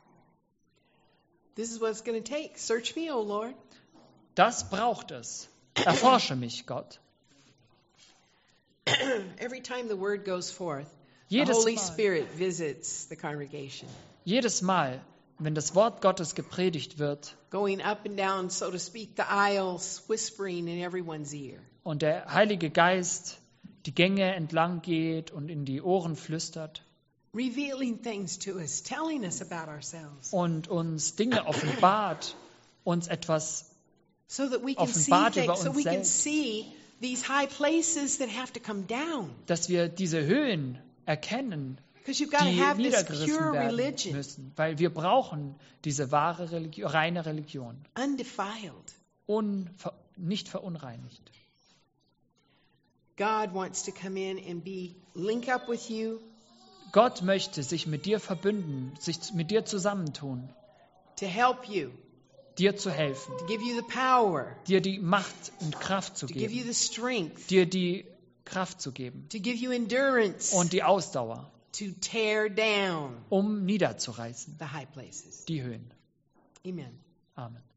Speaker 1: This is what it's going to take. Search me, O Lord.
Speaker 2: Das braucht es. Erforsche mich, Gott.
Speaker 1: Every time the word goes forth, the
Speaker 2: Jedes
Speaker 1: Holy
Speaker 2: Mal.
Speaker 1: Spirit visits the congregation,
Speaker 2: Jedes Mal, wenn das Wort Gottes gepredigt wird
Speaker 1: going up and down, so to speak, the aisles, whispering in everyone's ear.
Speaker 2: und der Heilige Geist die Gänge entlang geht und in die Ohren flüstert
Speaker 1: Revealing things to us, telling us about ourselves,
Speaker 2: und uns Dinge offenbart, uns etwas,
Speaker 1: so that we can see
Speaker 2: offenbart über
Speaker 1: things, so
Speaker 2: uns
Speaker 1: we can
Speaker 2: selbst.
Speaker 1: see these high places that have to come down.
Speaker 2: dass wir diese Höhen erkennen,
Speaker 1: Because you've got to
Speaker 2: die
Speaker 1: have this
Speaker 2: niedergerissen
Speaker 1: pure
Speaker 2: werden
Speaker 1: religion,
Speaker 2: müssen, weil wir brauchen diese wahre Religion, reine Religion,
Speaker 1: undefiled.
Speaker 2: nicht verunreinigt.
Speaker 1: God wants to come in and link up with you,
Speaker 2: Gott möchte sich mit dir verbünden, sich mit dir zusammentun,
Speaker 1: to help you,
Speaker 2: dir zu helfen,
Speaker 1: to give you the power,
Speaker 2: dir die Macht und Kraft zu
Speaker 1: to give you
Speaker 2: geben,
Speaker 1: the strength,
Speaker 2: dir die Kraft zu geben
Speaker 1: to give you endurance,
Speaker 2: und die Ausdauer,
Speaker 1: to tear down
Speaker 2: um niederzureißen,
Speaker 1: the high places.
Speaker 2: die Höhen.
Speaker 1: Amen.
Speaker 2: Amen.